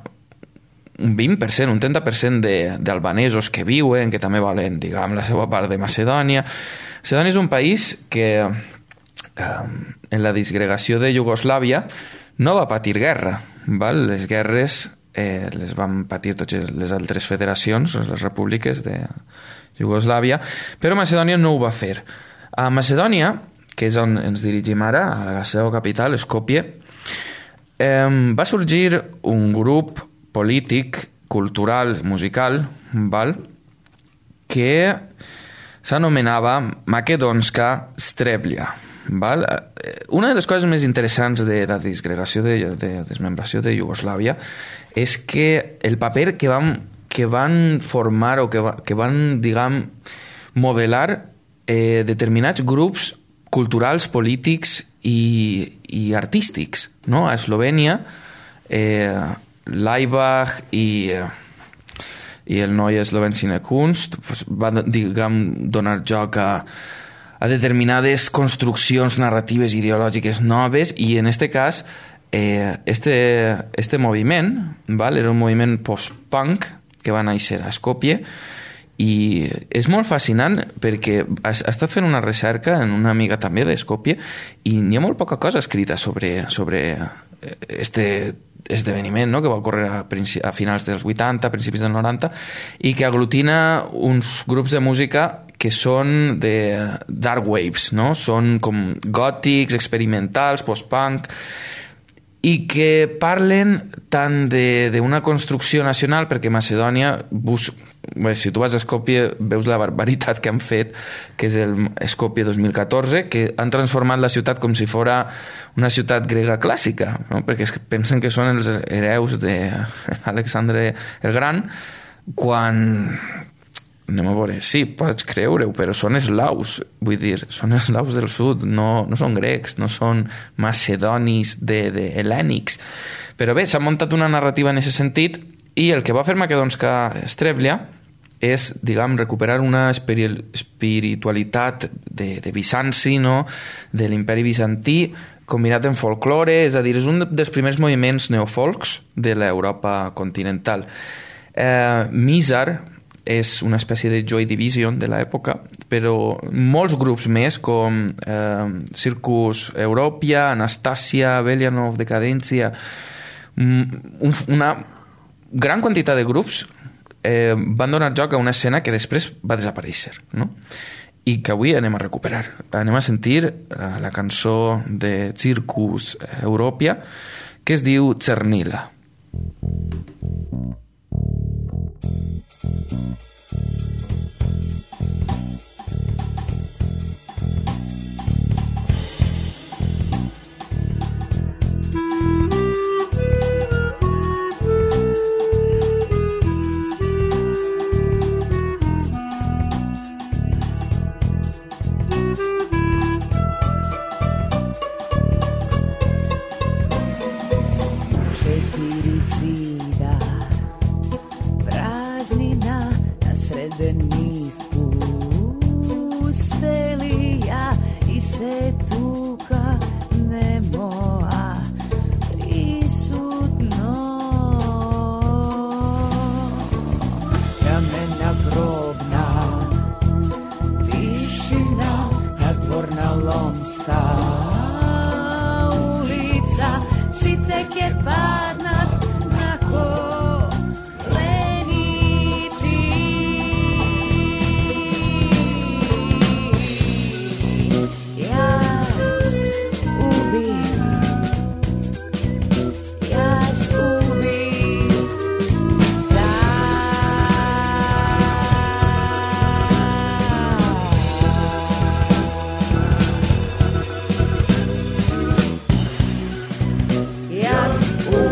20%, un 30% d'albanesos que viuen, que també volen, diguem, la seva part de Macedònia. Macedònia és un país que en la disgregació de Iugoslàvia no va patir guerra, val? Les guerres les van patir totes les altres federacions, les repúbliques de Iugoslàvia, però Macedònia no ho va fer. A Macedònia, que és on ens dirigim ara, a la seva capital, Skopje, va sorgir un grup polític, cultural, musical, val? Que s'anomenava Makedonska Streblia. Val? Una de les coses més interessants de la disgregació de desmembració de Iugoslàvia és que el paper que van formar o que van, diguem, modelar determinats grups culturals, polítics i artístics, no? A Eslovènia, Laibach i el Neue Slovensche Kunst van, diguem, donar joc a determinades construccions narratives ideològiques noves, i en este cas este moviment, val? Era un moviment post-punk que va néixer a Skopje, i és molt fascinant perquè ha estat fent una recerca en una amiga també de Skopje i n'hi ha molt poca cosa escrita sobre este esdeveniment, no? Que va ocórrer a finals dels 80, principis dels 90, i que aglutina uns grups de música que són de dark waves, no? Són com gòtics, experimentals, post-punk, i que parlen tant d'una construcció nacional, perquè Macedònia, si tu vas a Skopje veus la barbaritat que han fet, que és el Skopje 2014, que han transformat la ciutat com si fora una ciutat grega clàssica, no? Perquè pensen que són els hereus d'Alexandre el Gran, quan... anem a veure, sí, pots creure-ho, però són eslaus, vull dir, són eslaus del sud, no són grecs, no són macedonis hel·lènics. Però bé, s'ha muntat una narrativa en aquest sentit, i el que va fer Makedonska Streblia és, diguem, recuperar una espiritualitat de Bizanci, no? De l'imperi bizantí, combinat amb folklore, és a dir, és un dels primers moviments neofolks de l'Europa continental. Mizar és una espècie de Joy Division de l'època, però molts grups més, com Circus Europia, Anastasia, Belianov, Decadencia, una gran quantitat de grups van donar joc a una escena que després va desaparèixer, no? I que avui anem a recuperar. Anem a sentir la cançó de Circus Europia, que es diu Czernila. Yes.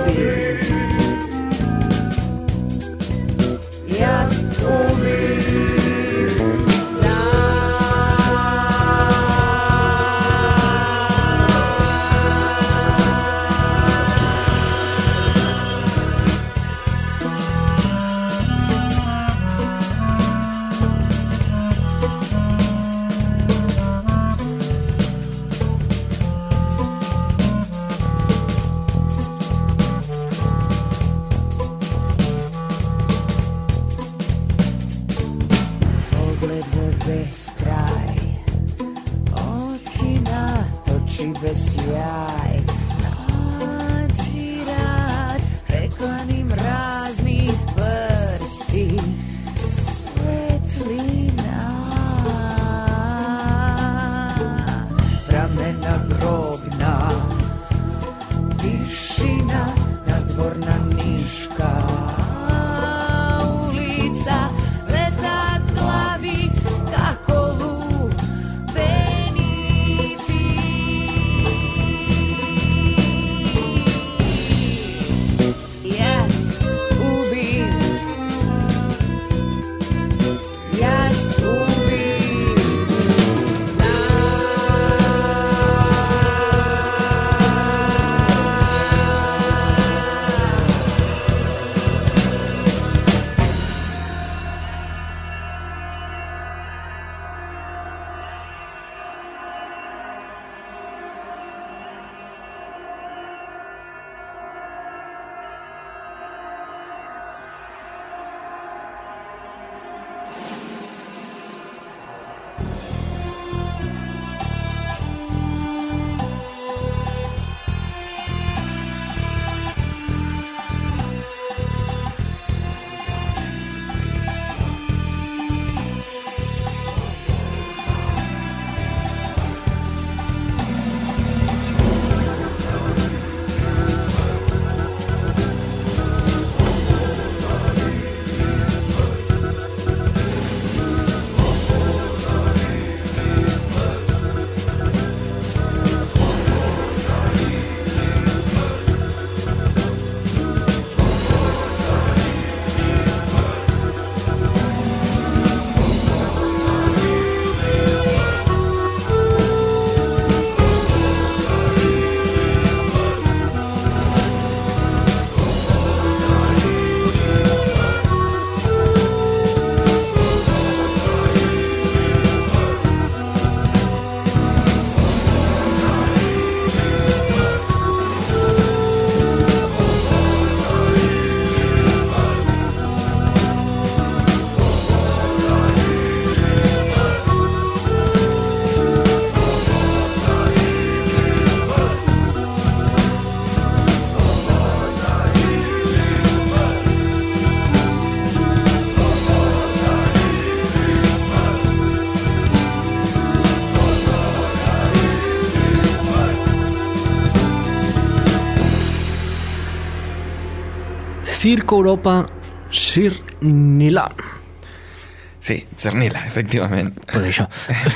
Circo Europa Cernila. Sí, Cernila, efectivament. Tot això.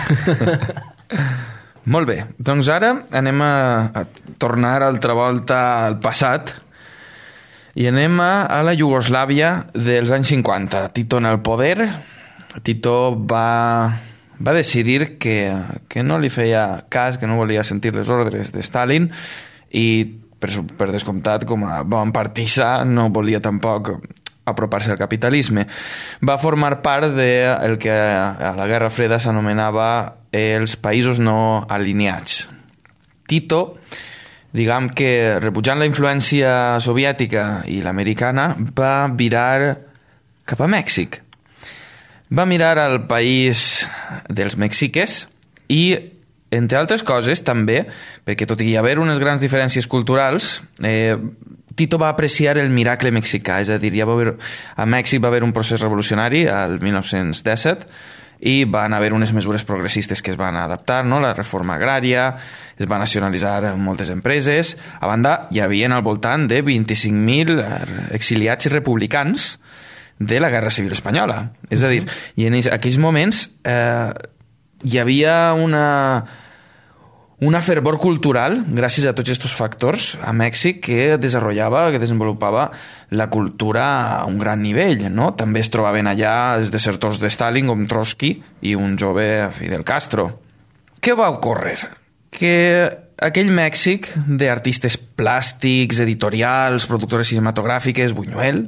Molt bé, doncs ara anem a tornar altra volta al passat i anem a la Iugoslàvia dels anys 50. Tito en el poder. Tito va decidir que no li feia cas, que no volia sentir les ordres de Stalin i, per descomptat, com a bon partisà, no volia tampoc apropar-se al capitalisme. Va formar part del que a la Guerra Freda s'anomenava els països no alineats. Tito, diguem que rebutjant la influència soviètica i l'americana, va virar cap a Mèxic. Va mirar al país dels mexiques i, entre altres coses, també, perquè tot i haver unes grans diferències culturals, Tito va apreciar el miracle mexicà, és a dir, a Mèxic va haver un procés revolucionari al 1917 i van haver unes mesures progressistes que es van adaptar, no? La reforma agrària, es va nacionalitzar moltes empreses, a banda hi havia al voltant de 25.000 exiliats i republicans de la Guerra Civil Espanyola. És a dir, i en aquells moments hi havia una fervor cultural, gràcies a tots aquests factors, a Mèxic, que desenvolupava la cultura a un gran nivell, no? També es trobaven allà els desertors de Stalin, com Trotsky, i un jove Fidel Castro. Què va ocórrer? Que aquell Mèxic d'artistes plàstics, editorials, productores cinematogràfiques, Buñuel,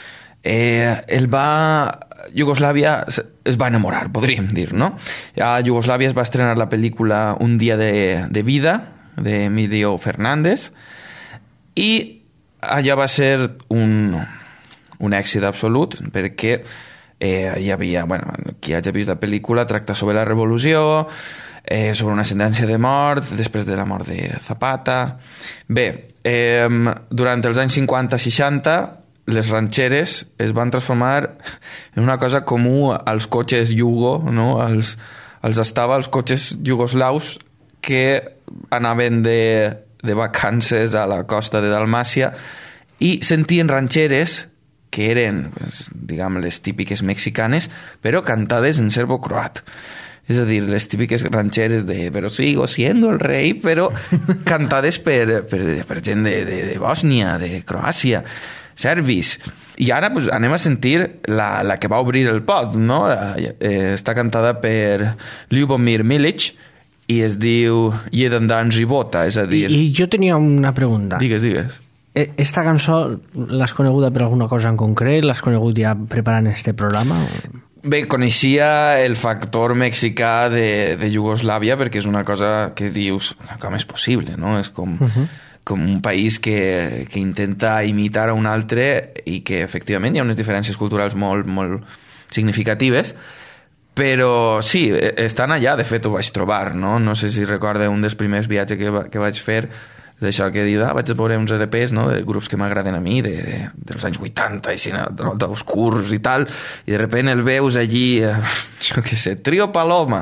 Iugoslàvia es va enamorar, podríem dir, no? A Iugoslàvia es va estrenar la pel·lícula Un dia de vida, d'Emilio Fernández, i allò va ser un èxit absolut, perquè hi havia, qui hagi vist la pel·lícula, tracta sobre la revolució, sobre una sentència de mort, després de la mort de Zapata. Bé, durant els anys 50-60, les ranxeres es van transformar en una cosa comú als cotxes Yugo, no? Els cotxes iugoslaus que anaven de vacances a la costa de Dalmàcia i sentien ranxeres que eren, diguem, les típiques mexicanes, però cantades en serbo-croat. És a dir, les típiques ranxeres de «Pero sigo siendo el rei», però cantades per gent de Bòsnia, de Croàcia, serbis. I ara anem a sentir la que va obrir el pot, no? Està cantada per Ljubomir Milic i es diu Jedan dan života, és a dir... I jo tenia una pregunta. Digues. Esta cançó l'has coneguda per alguna cosa en concret? L'has conegut ja preparant este programa? Bé, coneixia el factor mexicà de Iugoslàvia perquè és una cosa que dius, com és possible, no? És com un país que intenta imitar a un altre i que efectivament hi ha unes diferències culturals molt, molt significatives, però sí, estan allà, de fet ho vaig trobar, no? No sé si recorda un dels primers viatges que vaig fer, d'això que diu, vaig a veure uns EDPs, no?, de grups que m'agraden a mi, dels anys 80, així, d'oscurs i tal, i de repente el veus allí, jo què sé, Trio Paloma.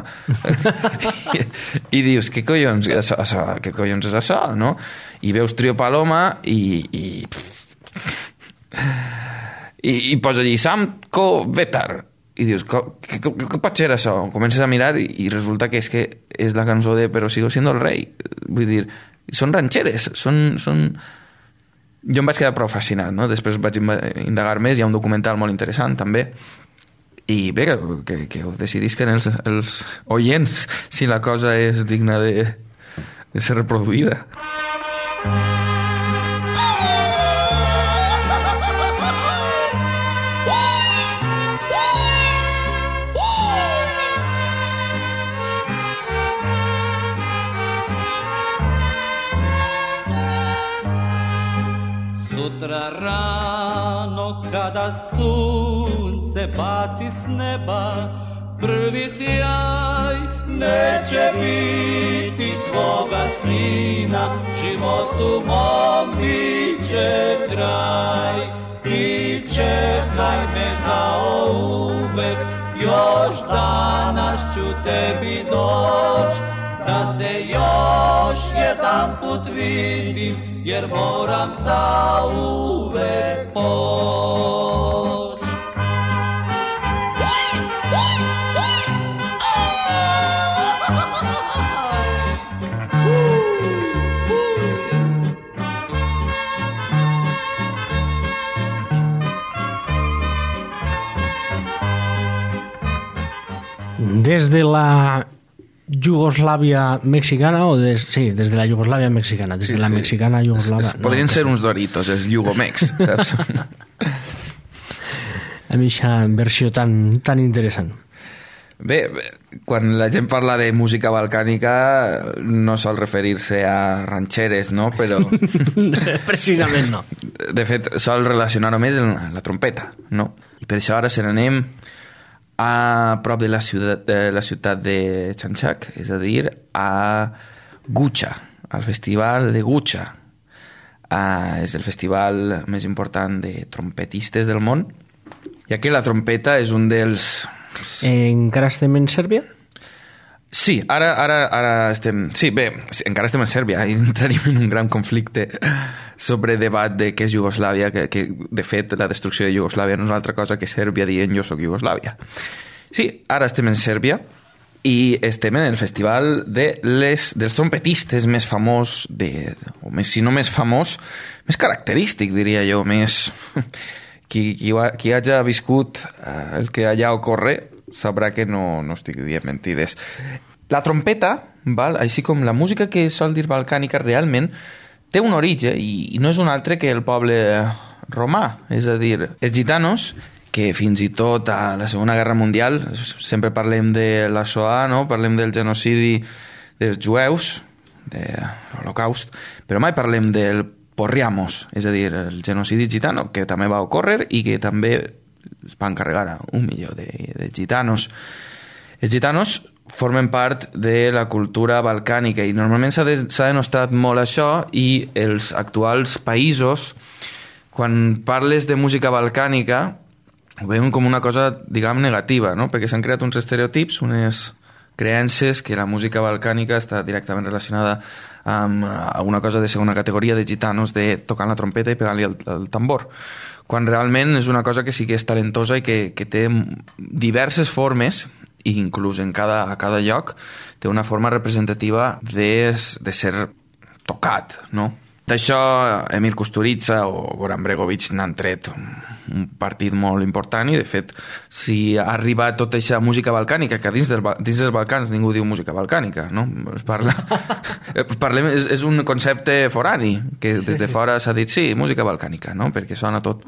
I dius, què collons és això, no? I veus Trio Paloma i posa allí Samko Vetar. I dius, què pot ser això? Comences a mirar i resulta que és la cançó de Pero sigo siendo el rei. Vull dir, són ranxeres, són... Jo em vaig quedar prou fascinat, no? Després vaig indagar més, hi ha un documental molt interessant també, i bé, que ho decidisquen els oients si la cosa és digna de ser reproduïda. Sutra rano kada sunce baci s neba prvi sjaj, neće biti tvoga sina, životu mom biće kraj. I čekaj me kao uvek, još danas ću tebi doć, da te još jedan put vidim, jer moram zauvek poć. Des de la Iugoslàvia mexicana o sí, des de la Iugoslàvia mexicana, des de la mexicana Iugoslàvia. Podrien ser uns Doritos, els Yugomex, saps? A mi aquesta versió tan interessant. Bé, quan la gent parla de música balcànica no sol referir-se a ranxeres, no? Però... Precisament no. De fet, sol relacionar només amb la trompeta, no? I per això ara se n'anem a prop de la ciutat de Chanchak, és a dir, a Gucha, al festival de Gucha. És el festival més important de trompetistes del món, ja que la trompeta és un dels... Encara estem en Sèrbia? Sí, ara estem... Sí, bé, encara estem en Sèrbia i entraríem en un gran conflicte sobre debat de què és Iugoslàvia, que de fet la destrucció de Iugoslàvia no és una altra cosa que Sèrbia dient jo soc Iugoslàvia. Sí, ara estem en Sèrbia i estem en el festival dels trompetistes més famós, si no més famós, més característic, diria jo, més... Qui hagi viscut el que allà ocorre sabrà que no estic dient mentides. La trompeta, val, així com la música que sol dir balcànica, realment té un origen i no és un altre que el poble romà, és a dir, els gitanos, que fins i tot a la Segona Guerra Mundial, sempre parlem de la Shoah, no? Parlem del genocidi dels jueus, de l'Holocaust, però mai parlem del Porriamos, és a dir, el genocidi gitano, que també va ocórrer i que també es van carregar a 1 milió de gitanos. Els gitanos formen part de la cultura balcànica i normalment s'ha denostat molt això i els actuals països, quan parles de música balcànica, ho veuen com una cosa, diguem, negativa, no? Perquè s'han creat uns estereotips, unes creences que la música balcànica està directament relacionada amb una cosa de segona categoria de gitanos de tocant la trompeta i pegant-li el tambor, quan realment és una cosa que sí que és talentosa i que té diverses formes i inclús a cada lloc té una forma representativa de ser tocat, no? D'això Emir Kusturica o Goran Bregovic n'han tret un partit molt important i de fet si ha arribat tota aquesta música balcànica que dins dels Balcans ningú diu música balcànica, no? És un concepte forani que des de fora s'ha dit sí, música balcànica, no? Perquè sona tot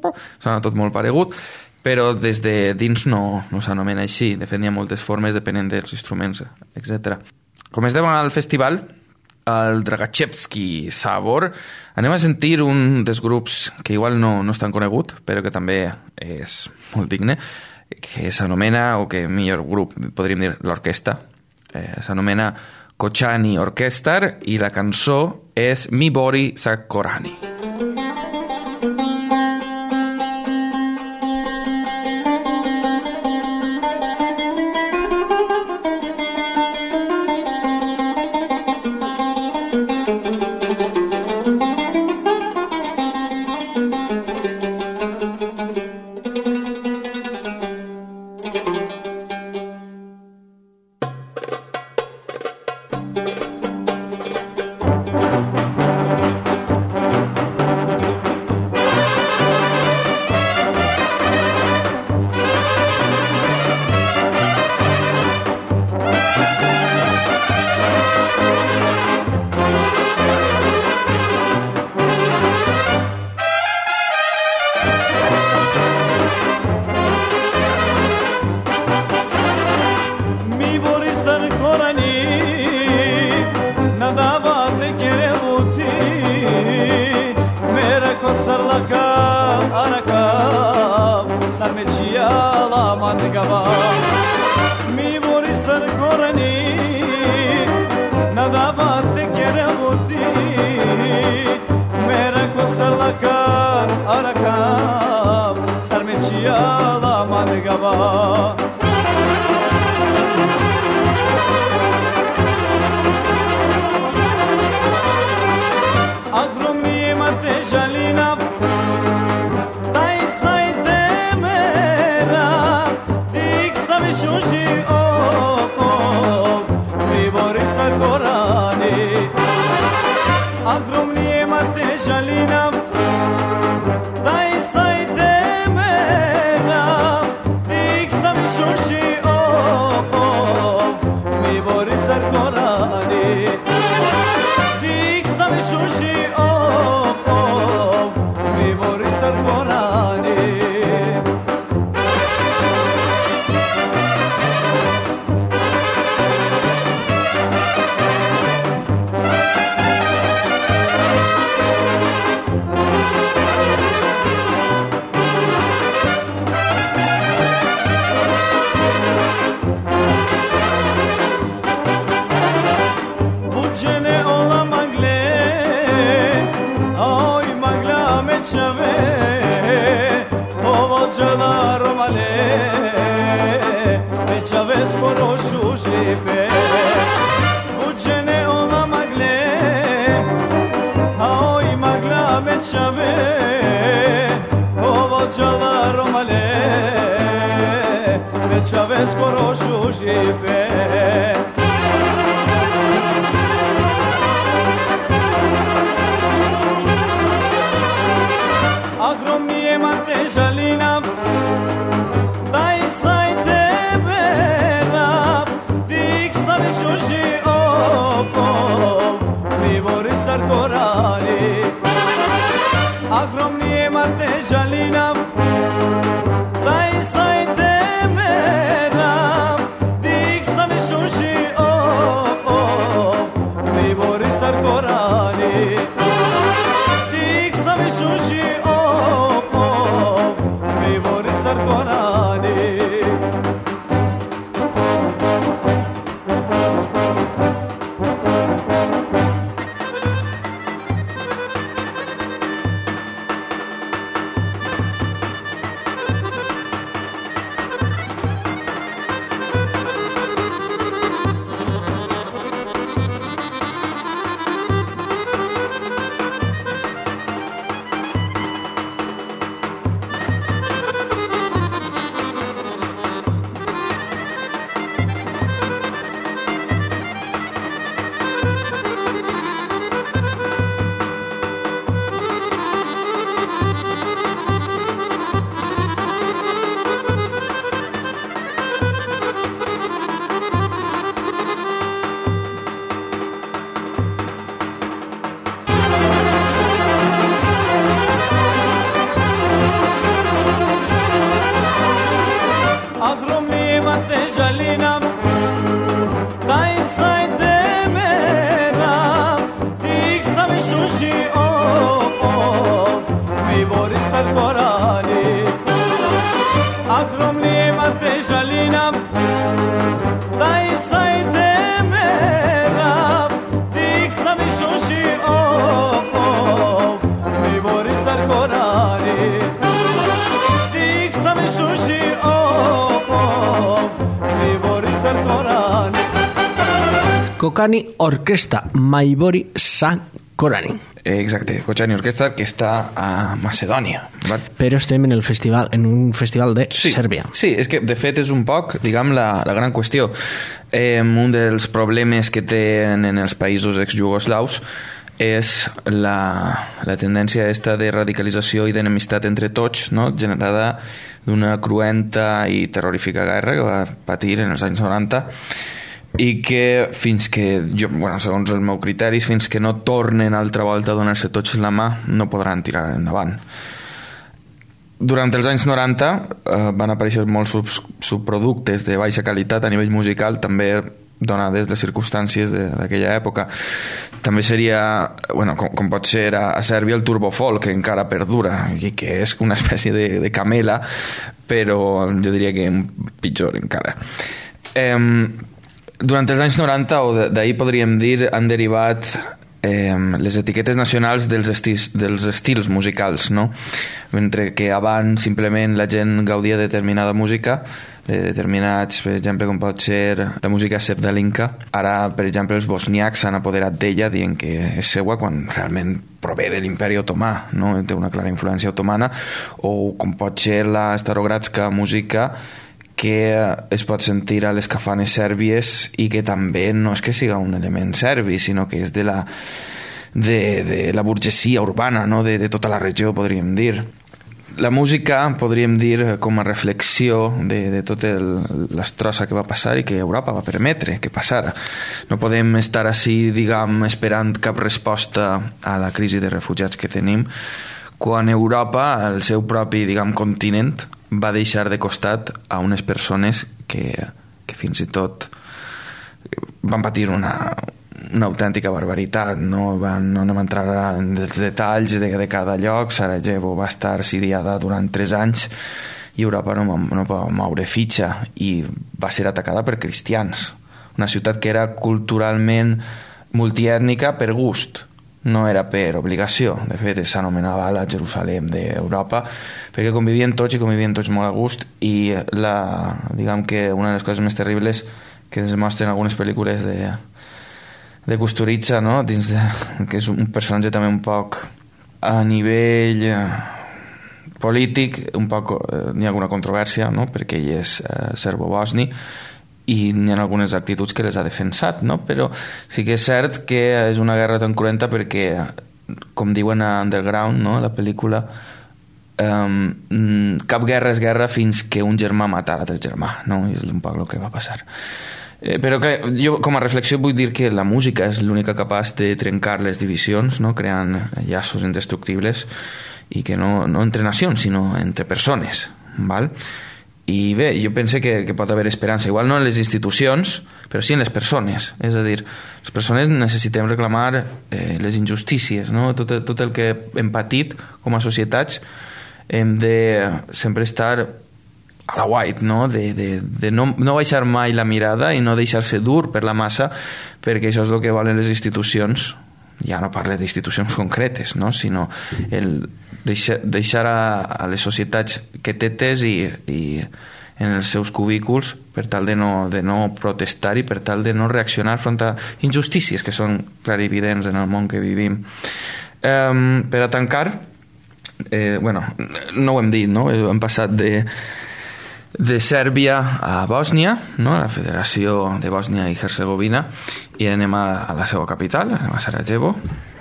molt paregut, però des de dins no s'anomena així. De fet, hi ha moltes formes depenent dels instruments, etc. Com es diu al festival, el Dragachevsky Sabor, anem a sentir un dels grups que igual no és tan conegut, però que també és molt digne, que s'anomena, o que millor grup, podríem dir l'orquestra, s'anomena Kochani Orkestar i la cançó és Mi Bori Sakorani. Agro metxave ovočala romale metxave skoro šužipe Agromije mate žalina daj sajte vera dik sali šuži opov mi Borisar Korani Agromije mate žalina daj sajte vera dik sali šuži opov mi Borisar Korani dik sali šuži Kočani Orquesta Maibori Sa Korani. Exacte, Kočani Orquesta, que està a Macedònia. Però estem en un festival de Sèrbia. Sí, és que de fet és un poc, diguem, la gran qüestió. Un dels problemes que tenen els països exjugoslaus és la tendència esta de radicalització i d'enemistat entre tots, no? Generada d'una cruenta i terrorífica guerra que va patir en els anys 90 i que fins que, segons els meus criteris, fins que no tornen altra volta a donar-se tots la mà, no podran tirar endavant. Durant els anys 90 van aparèixer molts subproductes de baixa qualitat a nivell musical, també donades les circumstàncies d'aquella època. També seria, com pot ser a Sèrbia, el turbofolk, que encara perdura, i que és una espècie de camela, però jo diria que pitjor encara. Durant els anys 90, o d'ahir podríem dir, han derivat les etiquetes nacionals dels estils musicals, no? Mentre que abans simplement la gent gaudia de determinada música, de determinats, per exemple, com pot ser la música sevdalinka. Ara, per exemple, els bosniacs s'han apoderat d'ella dient que és seua quan realment prové de l'imperi otomà, no? Té una clara influència otomana. O com pot ser la starogradska música, que es pot sentir a les cafanes sèrbies i que també no és que siga un element serbi, sinó que és de la burgesia urbana, no? De tota la regió, podríem dir. La música, podríem dir, com a reflexió de tota l'estrossa que va passar i que Europa va permetre que passara. No podem estar així, diguem, esperant cap resposta a la crisi de refugiats que tenim, quan Europa, el seu propi, diguem, continent, va deixar de costat a unes persones que fins i tot van patir una autèntica barbaritat, no anem a entrar en els detalls de cada lloc. Sarajevo va estar assediada durant 3 anys i Europa no va moure fitxa i va ser atacada per cristians, una ciutat que era culturalment multiètnica per gust, no era per obligació. De fet, s'anomenava la Jerusalem d'Europa perquè convivien tots molt a gust, i diguem que una de les coses més terribles que es mostren algunes pel·lícules de Kusturica, no? Que és un personatge també un poc A nivell polític, un poc n'hi ha alguna controvèrsia, no? Perquè ell és serbo-bosni i n'hi ha algunes actituds que les ha defensat, no? Però sí que és cert que és una guerra tan cruenta perquè, com diuen a Underground, no? La pel·lícula, cap guerra és guerra fins que un germà mata l'altre germà, no? I és un poc el que va passar. Però jo com a reflexió vull dir que la música és l'única capaç de trencar les divisions, no? Creant llaços indestructibles, i que no entre nacions sinó entre persones, val? I bé, jo pense que pot haver esperança, igual no en les institucions però sí en les persones, és a dir, les persones necessitem reclamar les injustícies, no? Tot el que hem patit com a societats hem de sempre estar a la white, no? De no baixar mai la mirada i no deixar-se dur per la massa, perquè això és el que volen les institucions. Ja no parlo d'institucions concretes, no? Sinó el deixar a les societats quietetes i en els seus cubículs per tal de no protestar i per tal de no reaccionar front a injustícies que són clarividents en el món que vivim. Per a tancar, bueno, no ho hem dit, no? Hem passat de Sèrbia a Bòsnia, no? La Federació de Bòsnia i Hercegovina, i anem a la seva capital, anem a Sarajevo.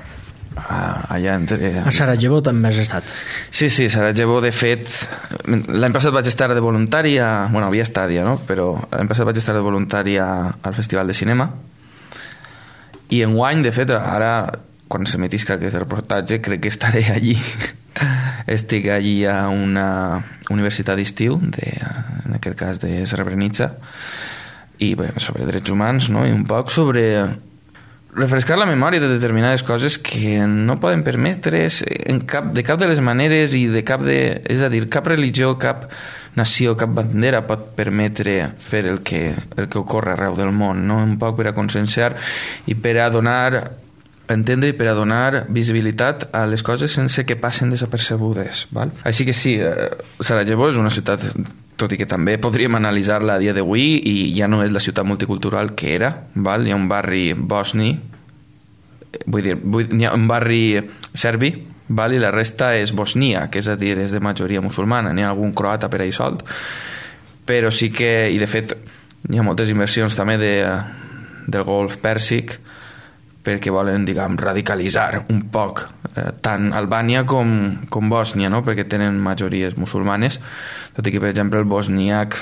Allà a Sarajevo també has estat? Sí, Sarajevo, de fet, l'any passat vaig estar de voluntari bueno, havia estat ja, no? Però l'any passat vaig estar de voluntari al Festival de Cinema, i enguany, de fet, ara quan s'emetisca aquest reportatge crec que estaré allí. Estic allí a una universitat d'estiu, en aquest cas de Srebrenica, i bé, sobre drets humans, no? I un poc sobre refrescar la memòria de determinades coses que no poden permetre's de cap de les maneres, i és a dir, cap religió, cap nació, cap bandera pot permetre fer el que ocorre arreu del món, no? Un poc per a conscienciar i per a entendre i per a donar visibilitat a les coses sense que passen desapercebudes, val? Així que sí, Sarajevo és una ciutat, tot i que també podríem analitzar-la a dia d'avui, i ja no és la ciutat multicultural que era, val? Hi ha un barri bosni, hi ha un barri serbi, val? I la resta és bosnia, que és a dir, és de majoria musulmana, n'hi ha algun croata per ahí solt, però sí que, i de fet hi ha moltes inversions també del Golf Pèrsic, perquè volen, diguem, radicalitzar un poc tant Albània com Bòsnia, no? Perquè tenen majories musulmanes, tot i que, per exemple, el bosniac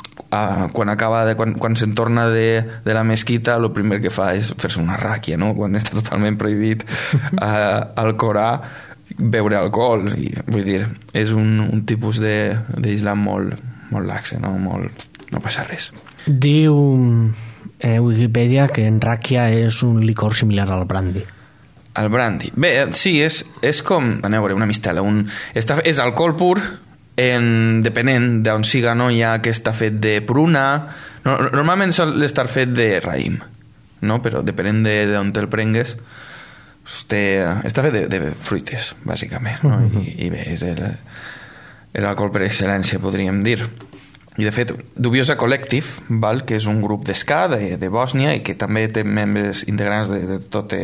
quan se'n torna de la mesquita, el primer que fa és fer-se una ràquia, no? Quan està totalment prohibit al Corà beure alcohol, i vull dir, és un tipus d'islam molt laxe, no? No passa res. Diu Wikipedia que en ràquia és un licor similar al brandy. El brandy. Bé, sí, és com, aneu a veure, una mistela. És alcohol pur, depenent d'on siga, no? Hi ha que està fet de pruna. Normalment sol estar fet de raïm, no? Però depenent d'on te'l prengues, està fet de fruites, bàsicament, no? I bé, és l'alcohol per excel·lència, podríem dir. I de fet, Dubiosa Collective, val? Que és un grup d'esca de Bòsnia i que també té membres integrants de tots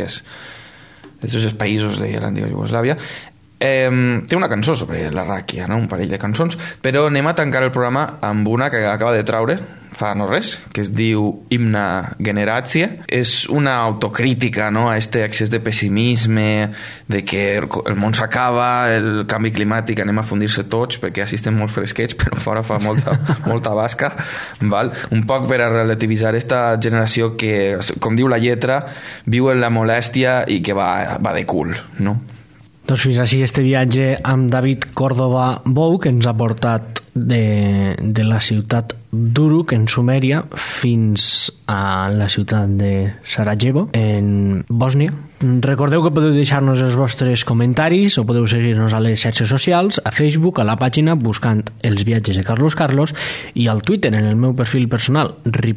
els països de l'antiga Iugoslàvia, té una cançó sobre la ràquia, no? Un parell de cançons, però anem a tancar el programa amb una que acaba de traure fa no res, que es diu Himna Generație. És una autocrítica, no? A este excés de pessimisme, de que el món s'acaba, el canvi climàtic, anem a fundir-se tots perquè així estem molt fresquets, però fora fa molta basca, val? Un poc per a relativitzar esta generació que, com diu la lletra, viu en la molèstia i que va de cul, no? Doncs fins així este viatge amb David Córdoba Bou, que ens ha portat de la ciutat d'Uruk, en Sumèria, fins a la ciutat de Sarajevo, en Bòsnia. Recordeu que podeu deixar-nos els vostres comentaris o podeu seguir-nos a les xarxes socials, a Facebook, a la pàgina, buscant els viatges de Carlos Carlos, i al Twitter, en el meu perfil personal,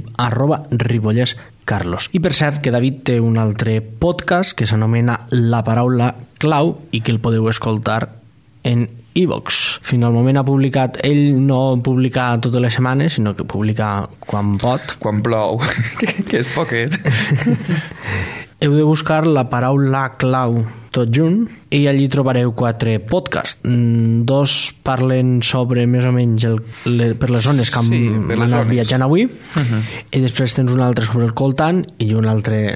@ripollescarlos. I per cert, que David té un altre podcast que s'anomena La Paraula Clau i que el podeu escoltar en iVox. Fins al moment ha publicat, ell no publica totes les setmanes, sinó que publica quan pot. Quan plou, que és poquet. heu de buscar la paraula clau tot junt i allí trobareu 4 podcasts. 2 parlen sobre més o menys per les zones que hem anat viatjant avui, i després tens un altre sobre el coltant i un altre,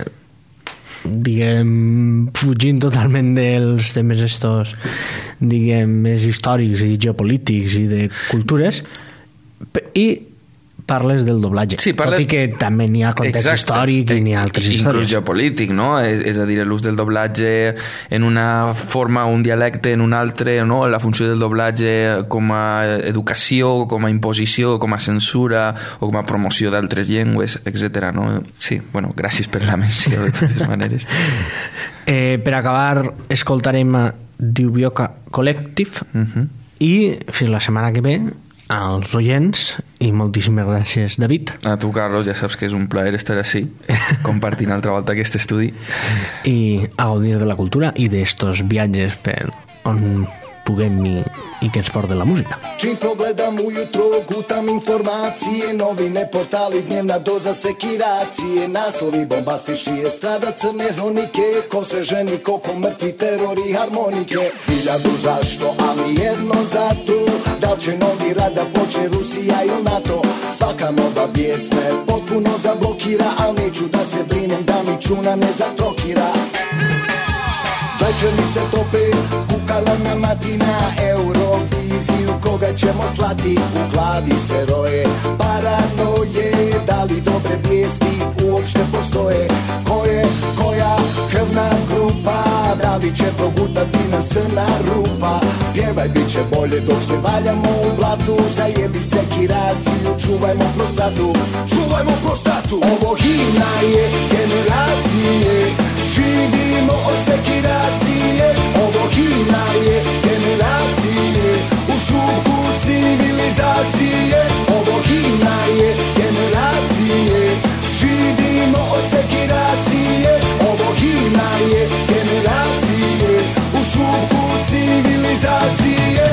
diguem, fugint totalment dels temes estos, diguem, més històrics i geopolítics i de cultures, i parles del doblatge, tot i que també n'hi ha context històric i n'hi ha altres històries. Inclús geopolític, no? És a dir, l'ús del doblatge en una forma, un dialecte en un altre, no? La funció del doblatge com a educació, com a imposició, com a censura o com a promoció d'altres llengües, etc. No? Sí, bueno, gràcies per la menció de totes maneres. Per acabar, escoltarem Dubioca Collective i fins la setmana que ve als oients, i moltíssimes gràcies, David. A tu, Carlos, ja saps que és un plaer estar així, compartint altra volta aquest estudi. I a gaudir de la cultura i d'estos viatges per on puguem i que ens porten la música. Čim pogledam ujutro, kutam informacije, novine, portali, dnevna doza sekiracije, naslovi bombastični, estrada, crne hronike, ko se ženi, koliko mrtvi, teror i harmonike. 1000 zašto, ali jedno zato, da li će novi rat da počne Rusija ili NATO. Svaka nova vijest me potpuno zablokira, ali neću da se brinem da mi čuna ne zatrokira. Večeri se tope, kukala na matina, Euroviziju koga ćemo slati, u glavi se roje paranoje, da li dobre vijesti uopšte postoje, koja krvna grupa, da li će progutati nas crna rupa, pjevaj bit će bolje dok se valjamo u blatu, zajebi se kiraciju, čuvajmo prostatu, čuvajmo prostatu. Ovo himna je generacije, živimo od sekiracije, ovo himna je generacije, u šupu civilizacije, ovo himna je generacije, živimo od sekiracije, ovo himna je generacije, u šupu civilizacije.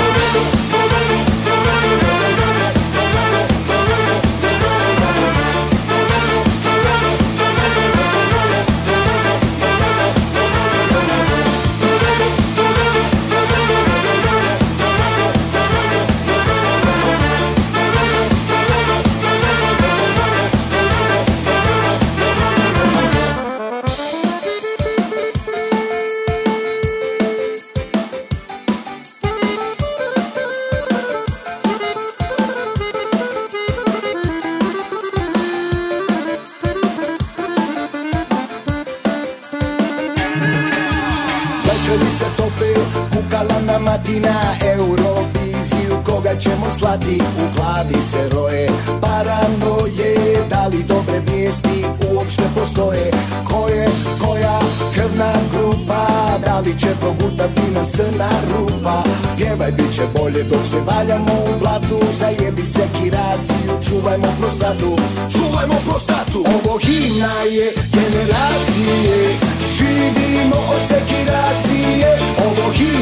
Na Euroviziju koga ćemo slati, u glavi se roje paranoje, da li dobre vijesti uopšte postoje, koja krvna grupa, da li će progutati nas crna rupa, pjevaj bit će bolje dok se valjamo u blatu, zajebi se kiraciju, čuvajmo prostatu, čuvajmo prostatu. Ovo himna je generacije, živimo od sekiracije, ovo himna